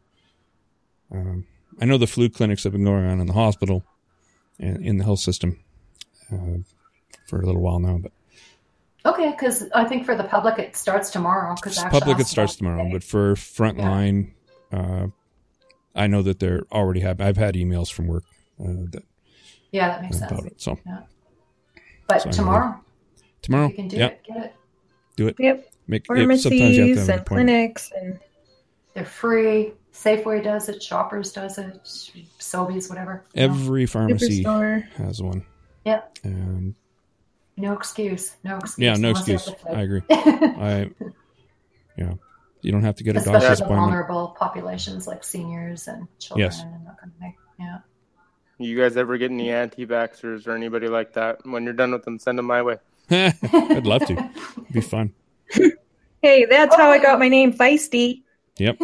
I know the flu clinics have been going on in the hospital and in the health system for a little while now. But okay, because I think for the public it starts tomorrow. It starts tomorrow, but for frontline, I know that they're already I've had emails from work that makes sense. About it, so. Yeah. But tomorrow, you can do it. Get it. Do it. Yep. Pharmacies and clinics, and they're free. Safeway does it. Shoppers does it. Sobeys, whatever. Every pharmacy Superstore has one. Yeah. And no excuse. Yeah, no excuse. I agree. You don't have to get a doctor's Especially the appointment. vulnerable populations like seniors and children and that kind of thing. Yeah. You guys ever get any anti-vaxxers or anybody like that? When you're done with them, send them my way. I'd love to. It'd be fun. Hey, that's how I got my name, Feisty. Yep.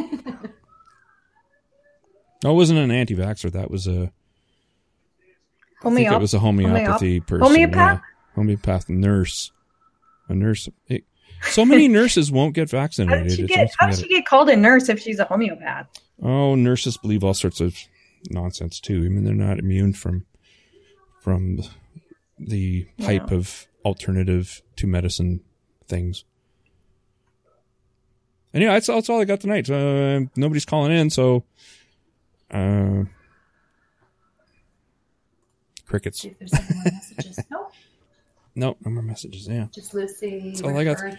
No, it wasn't an anti-vaxxer. That was I think it was a homeopathy person. Homeopath? Yeah. Homeopath nurse. A nurse. So many nurses won't get vaccinated. How does she get called a nurse if she's a homeopath? Oh, nurses believe all sorts of nonsense too. I mean, they're not immune from the hype of alternative to medicine things. And that's all I got tonight. Nobody's calling in, so crickets. See if there's any more messages. No more messages. Yeah, just Lucy that's all I got.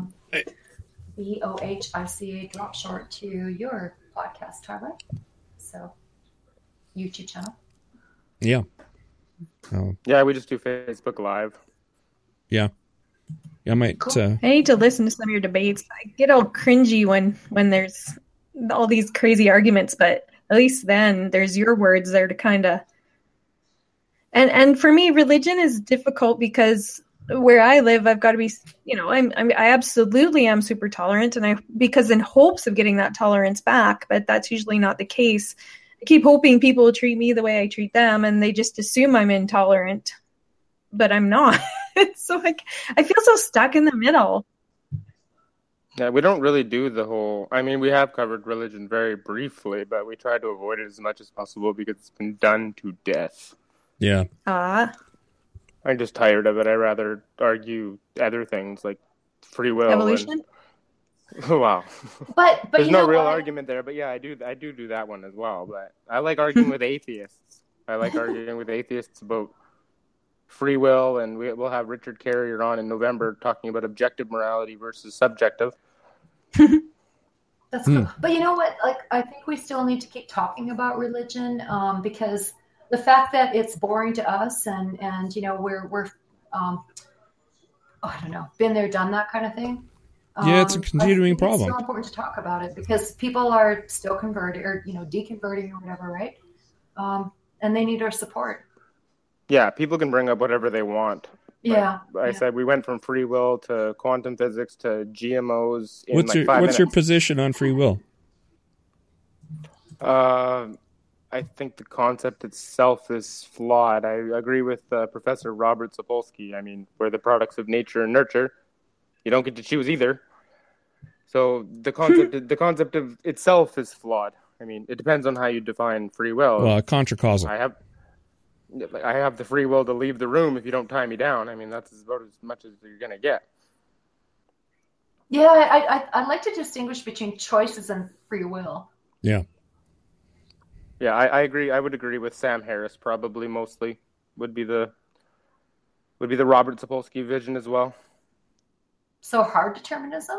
BOHICA drop short to your podcast, Tyler. So YouTube channel. Yeah. Yeah, we just do Facebook Live. Yeah. Yeah, I might. Cool. I need to listen to some of your debates. I get all cringy when there's all these crazy arguments, but at least then there's your words there to kind of. And for me, religion is difficult because where I live, I've got to be, I absolutely am super tolerant, and because in hopes of getting that tolerance back, but that's usually not the case. I keep hoping people will treat me the way I treat them, and they just assume I'm intolerant, but I'm not. So I feel so stuck in the middle. Yeah, we don't really do the whole. I mean, we have covered religion very briefly, but we try to avoid it as much as possible because it's been done to death. Yeah. I'm just tired of it. I'd rather argue other things like free will. Evolution? Wow. But there's no real argument there. But yeah, I do that one as well. But I like arguing with atheists. I like arguing with atheists about free will, and we'll have Richard Carrier on in November talking about objective morality versus subjective. That's cool. But you know what? Like, I think we still need to keep talking about religion because the fact that it's boring to us and we're I don't know, been there, done that kind of thing. Yeah, it's a continuing problem. It's so important to talk about it because people are still converting or deconverting or whatever, right? And they need our support. Yeah, people can bring up whatever they want. Yeah. I said we went from free will to quantum physics to GMOs in like 5 minutes. What's your position on free will? I think the concept itself is flawed. I agree with Professor Robert Sapolsky. I mean, we're the products of nature and nurture. You don't get to choose either. So the concept of itself is flawed. I mean, it depends on how you define free will. Well, contra-causal. I have the free will to leave the room if you don't tie me down. I mean, that's about as much as you're going to get. Yeah, I'd like to distinguish between choices and free will. Yeah. Yeah, I agree. I would agree with Sam Harris. Probably mostly would be the Robert Sapolsky vision as well. So hard determinism?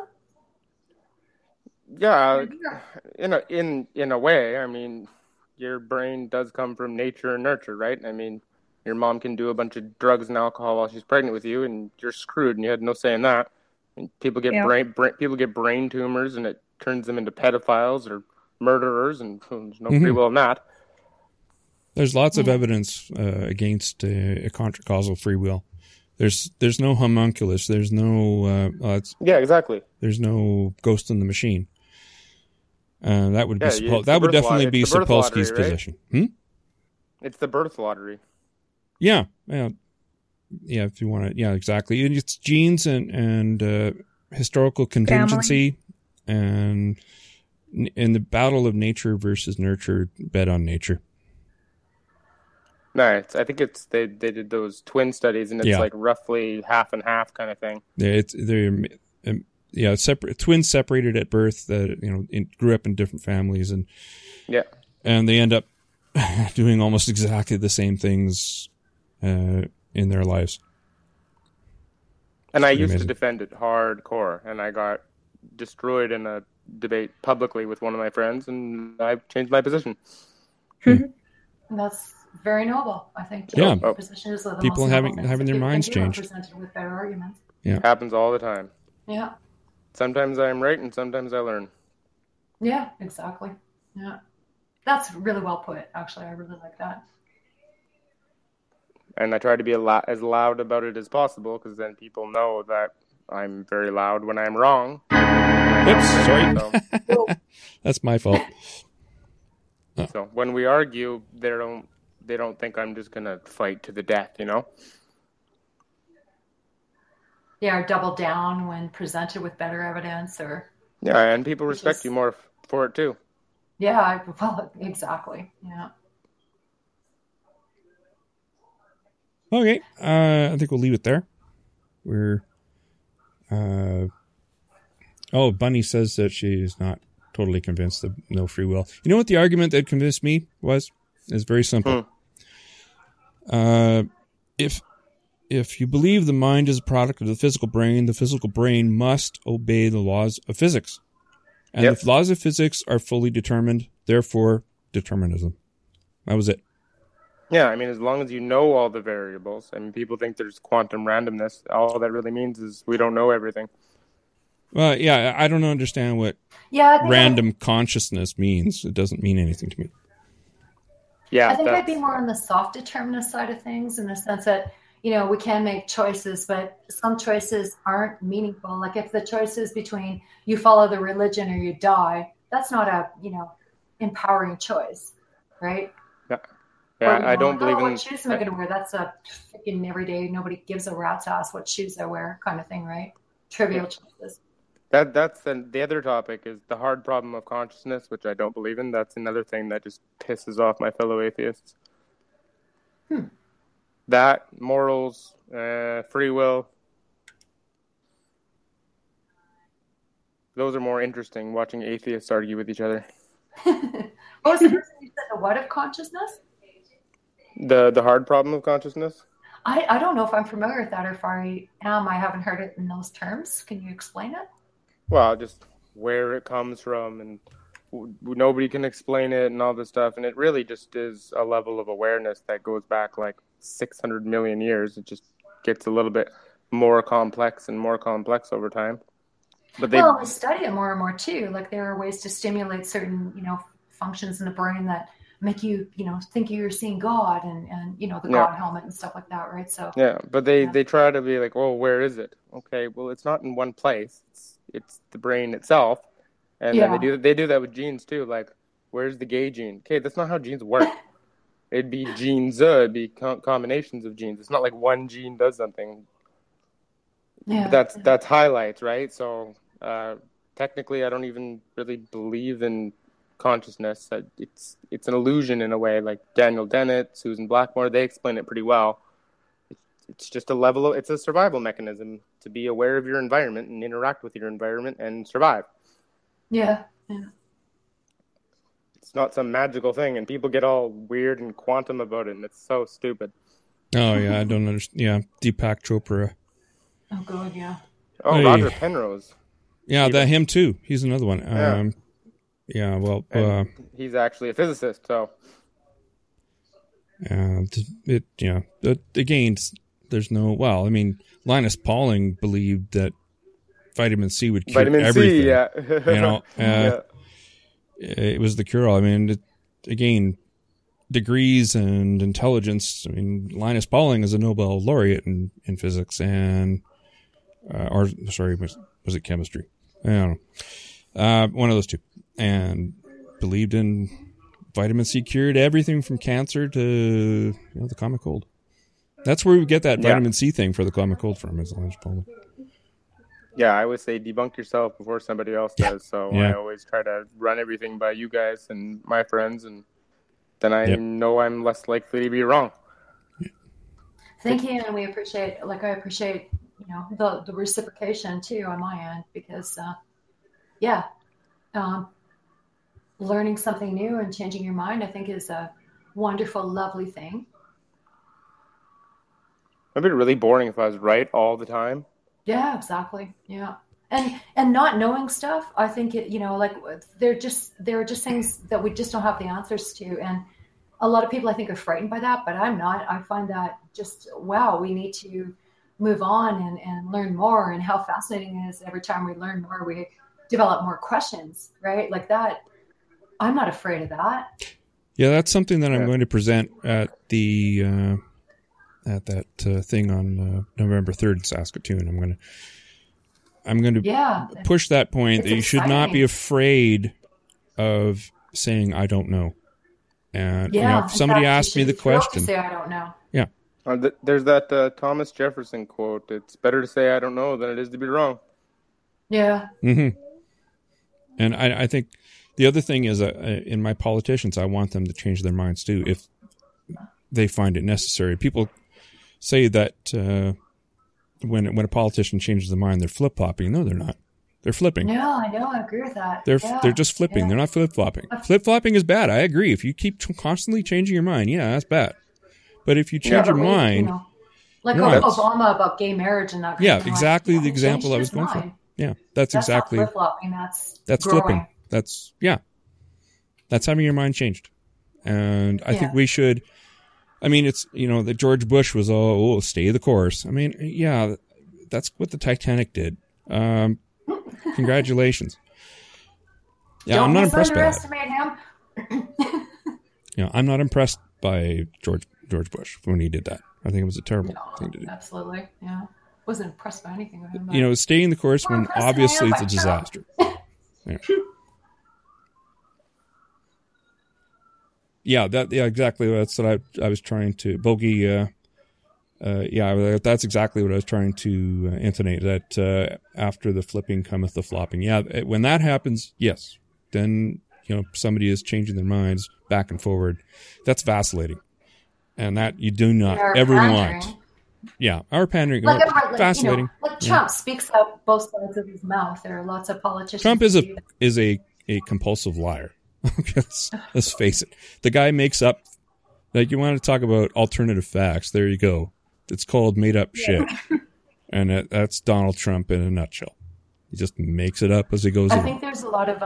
Yeah, in a way. I mean, your brain does come from nature and nurture, right? I mean, your mom can do a bunch of drugs and alcohol while she's pregnant with you, and you're screwed, and you had no say in that. And people get brain tumors, and it turns them into pedophiles or murderers, and there's no free will in that. There's lots of evidence against a contra-causal free will. There's no homunculus. There's no yeah, exactly. There's no ghost in the machine. That would be that would definitely be lottery, Sapolsky's right? position. It's the birth lottery. Yeah. If you want to, yeah, exactly. It's genes and historical contingency, and in the battle of nature versus nurture, bet on nature. Nice. I think they did those twin studies, and it's like roughly half and half kind of thing. They're separate twins separated at birth that grew up in different families, and they end up doing almost exactly the same things in their lives. And I used to defend it hardcore, and I got destroyed in a debate publicly with one of my friends, and I changed my position. That's very noble, I think. Position is the people most having things their minds changed. Presented with better arguments. Yeah, it happens all the time. Yeah. Sometimes I am right, and sometimes I learn. Yeah, exactly. Yeah, that's really well put. Actually, I really like that. And I try to be as loud about it as possible, because then people know that I'm very loud when I'm wrong. Oops, sorry. So. That's my fault. So when we argue, they don't think I'm just gonna fight to the death, Yeah, or double down when presented with better evidence, or and people respect you more for it too. Yeah, exactly. Yeah. Okay, I think we'll leave it there. Bunny says that she's not totally convinced of no free will. You know what the argument that convinced me was? It's very simple. If you believe the mind is a product of the physical brain must obey the laws of physics. And if laws of physics are fully determined, therefore determinism. That was it. Yeah, I mean, as long as you know all the variables, I mean, people think there's quantum randomness. All that really means is we don't know everything. Well, yeah, I don't understand what random consciousness means. It doesn't mean anything to me. Yeah, I think I'd be more on the soft determinist side of things, in the sense that, we can make choices, but some choices aren't meaningful. Like if the choice is between you follow the religion or you die, that's not a, empowering choice, right? Yeah, I don't believe in... What shoes am I going to wear? That's a freaking everyday, nobody gives a rat's ass what shoes I wear kind of thing, right? Trivial choices. That's the other topic, is the hard problem of consciousness, which I don't believe in. That's another thing that just pisses off my fellow atheists. That, morals, free will. Those are more interesting, watching atheists argue with each other. What was the first thing you said? The what of consciousness? The hard problem of consciousness? I don't know if I'm familiar with that, or if I am. I haven't heard it in those terms. Can you explain it? Well, just where it comes from, and nobody can explain it and all this stuff. And it really just is a level of awareness that goes back like 600 million years. It just gets a little bit more complex and more complex over time. But they study it more and more too. Like there are ways to stimulate certain, functions in the brain that make you, think you're seeing God and the God helmet and stuff like that, right? So yeah, but they try to be like, oh, where is it? Okay, well, it's not in one place. It's the brain itself, and then they do that with genes too. Like, where's the gay gene? Okay, that's not how genes work. It'd be genes. It'd be combinations of genes. It's not like one gene does something. Yeah, that's highlights, right? So technically, I don't even really believe in consciousness. It's an illusion in a way. Like Daniel Dennett, Susan Blackmore, they explain it pretty well. It's just it's a survival mechanism to be aware of your environment and interact with your environment and survive. Yeah. It's not some magical thing, and people get all weird and quantum about it, and it's so stupid. Oh yeah, I don't understand. Yeah, Deepak Chopra. Oh god, yeah. Oh, hey. Roger Penrose. Yeah, him too. He's another one. Yeah, well, he's actually a physicist, so. Again, there's no. Well, I mean, Linus Pauling believed that vitamin C would cure everything. C, yeah. It was the cure-all. I mean, again, degrees and intelligence. I mean, Linus Pauling is a Nobel laureate in physics was it chemistry? I don't know. One of those two. And believed in vitamin C cured everything from cancer to the common cold. That's where we get that vitamin C thing for the common cold from, is Linus Pauling. Yeah, I always say debunk yourself before somebody else does. So I always try to run everything by you guys and my friends, and then I know I'm less likely to be wrong. Thank you, and I appreciate the reciprocation too on my end, because learning something new and changing your mind, I think, is a wonderful, lovely thing. It'd be really boring if I was right all the time. Yeah, exactly. Yeah. And not knowing stuff, I think they're just things that we just don't have the answers to. And a lot of people, I think, are frightened by that, but I'm not. I find that just, wow, we need to move on and learn more, and how fascinating it is every time we learn more, we develop more questions, right? Like that. I'm not afraid of that. Yeah, that's something that I'm going to present at the that thing on November 3rd in Saskatoon. I'm going to push that point that you should not be afraid of saying I don't know. And if somebody asks me the question, say I don't know. Yeah. There's that Thomas Jefferson quote. It's better to say I don't know than it is to be wrong. Yeah. Mm-hmm. And I think the other thing is, in my politicians, I want them to change their minds too if they find it necessary. People say that when a politician changes their mind, they're flip-flopping. No, they're not. They're flipping. No, I know. I agree with that. They're just flipping. Yeah. They're not flip-flopping. Flip-flopping is bad. I agree. If you keep constantly changing your mind, that's bad. But if you change your mind... like Obama about gay marriage and that kind of thing. Exactly the example I was going for. Yeah, that's exactly... Not flip-flopping. That's flipping. That's having your mind changed. And I think we should... I mean, it's, that George Bush was stay the course. I mean, that's what the Titanic did. Congratulations. Yeah, I'm not impressed by that. Him. I'm not impressed by George Bush when he did that. I think it was a terrible thing to do. Absolutely, yeah. Wasn't impressed by anything with him. Staying the course when obviously it's a disaster. Yeah. Exactly. That's what I was trying to bogey. That's exactly what I was trying to intonate. That after the flipping cometh the flopping. Yeah, when that happens, yes, then somebody is changing their minds back and forward. That's vacillating, and that you do not ever want. Yeah, our pandering, fascinating. Trump speaks out both sides of his mouth. There are lots of politicians. Trump is a compulsive liar. Let's face it. The guy makes up. Like, you want to talk about alternative facts? There you go. It's called made up shit, and that's Donald Trump in a nutshell. He just makes it up as he goes along. I think there's a lot of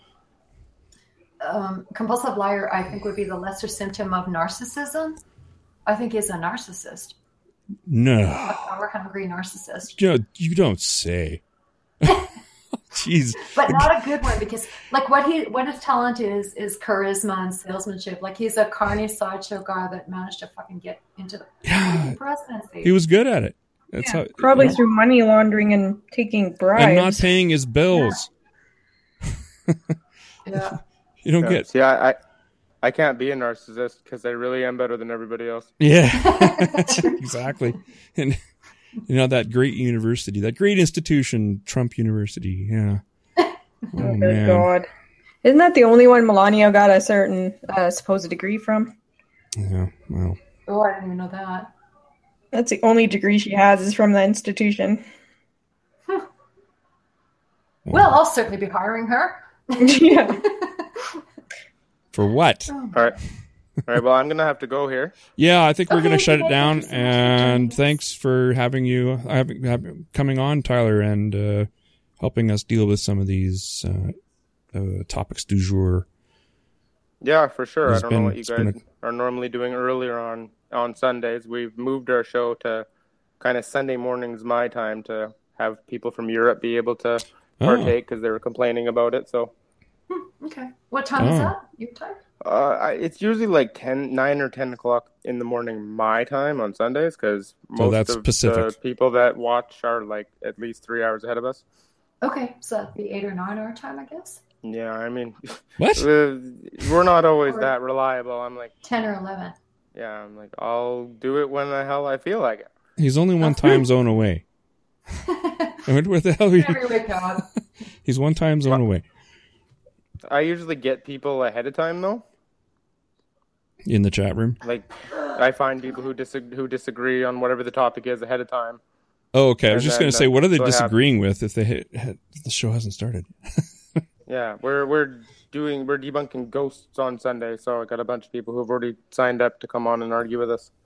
compulsive liar. I think would be the lesser symptom of narcissism. I think he's a narcissist. No, a power hungry narcissist. You don't say. Jeez. But not a good one, because like what his talent is charisma and salesmanship. Like he's a carny sideshow guy that managed to fucking get into the presidency. He was good at it. That's how, probably through money laundering and taking bribes. And not paying his bills. Yeah. You don't get... See, I can't be a narcissist because I really am better than everybody else. Yeah, exactly. And that great university, that great institution, Trump University. Yeah. Oh my God. Isn't that the only one Melania got a certain supposed degree from? Yeah, well. Oh, I didn't even know that. That's the only degree she has is from the institution. Well, I'll certainly be hiring her. Yeah. For what? All right. Well, I'm going to have to go here. Yeah, I think we're going to shut it thank down. you so much for And joining us. thanks for coming on, Tyler, and helping us deal with some of these topics du jour. Yeah, for sure. It's I don't know what you it's been guys are normally doing earlier on Sundays. We've moved our show to kind of Sunday mornings my time to have people from Europe be able to partake because they were complaining about it. So Okay. What time is that? Your time? it's usually like 9 or 10 o'clock in the morning my time on Sundays because most that's of Pacific. the people that watch are like at least 3 hours ahead of us. Okay, so that'd be 8 or 9 our time, I guess. Yeah, I mean, What? we're not always that reliable. I'm like, 10 or 11. yeah, I'm like, I'll do it when the hell I feel like it. He's only one time zone away. Where the hell are you? Every week, God. He's one time zone away. I usually get people ahead of time though. In the chat room. Like, I find people who disagree on whatever the topic is ahead of time. Oh, okay. I was And just then going to say, what are they so disagreeing with if the show hasn't started? Yeah, we're debunking ghosts on Sunday, so I got a bunch of people who've already signed up to come on and argue with us.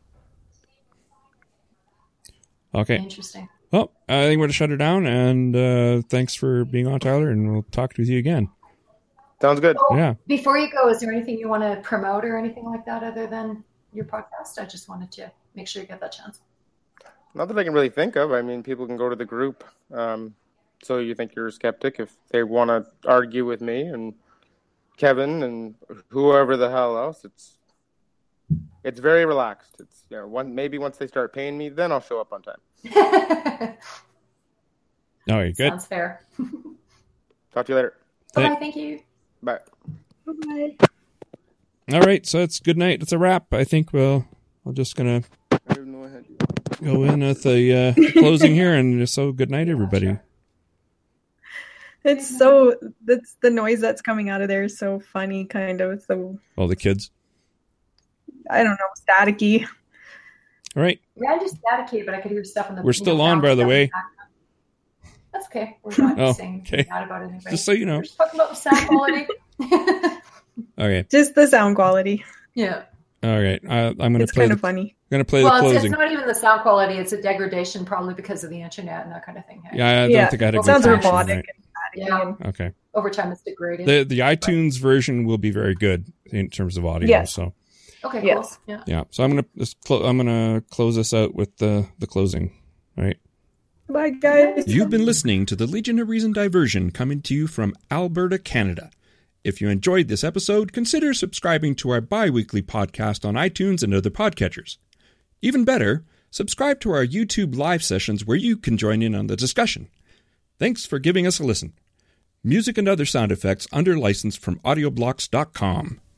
Okay. Interesting. Well, I think we're going to shut her down, and thanks for being on, Tyler, and we'll talk with you again. Sounds good. Oh, Yeah. Before you go, is there anything you want to promote or anything like that other than your podcast? I just wanted to make sure you get that chance. Not that I can really think of. I mean, people can go to the group. So you think you're a skeptic if they want to argue with me and Kevin and whoever the hell else. It's very relaxed. It's maybe once they start paying me, then I'll show up on time. All right, good. Sounds fair. Talk to you later. Bye. Thank you. Bye. Bye. All right, so it's good night. It's a wrap. I think I'm just going to I didn't know I had you. go in with the closing here, and so good night, everybody. That's the noise that's coming out of there is so funny, kind of. So, All the kids. I don't know, staticky. All right. Randy's staticky, but I could hear stuff in the. We're still on, by the way. That's okay. We're not saying okay. bad about it anyway. Just so you know. We're just talking about the sound quality. Okay. Just the sound quality. Yeah. All right. I'm going to It's play kind of funny. Going to play Well, the it's closing. not even the sound quality. It's a degradation, probably because of the internet and that kind of thing. Hey? Yeah, I don't Yeah, think I had a it good sounds connection, robotic right? and staticky. Yeah. And Okay. Over time, it's degraded. The iTunes version will be very good in terms of audio. Yes. So Okay, cool. Yes. Yeah. yeah. So I'm gonna close this out with the closing. All right. Bye, guys. You've been listening to the Legion of Reason Diversion coming to you from Alberta, Canada. If you enjoyed this episode, consider subscribing to our bi-weekly podcast on iTunes and other podcatchers. Even better, subscribe to our YouTube live sessions where you can join in on the discussion. Thanks for giving us a listen. Music and other sound effects under license from audioblocks.com.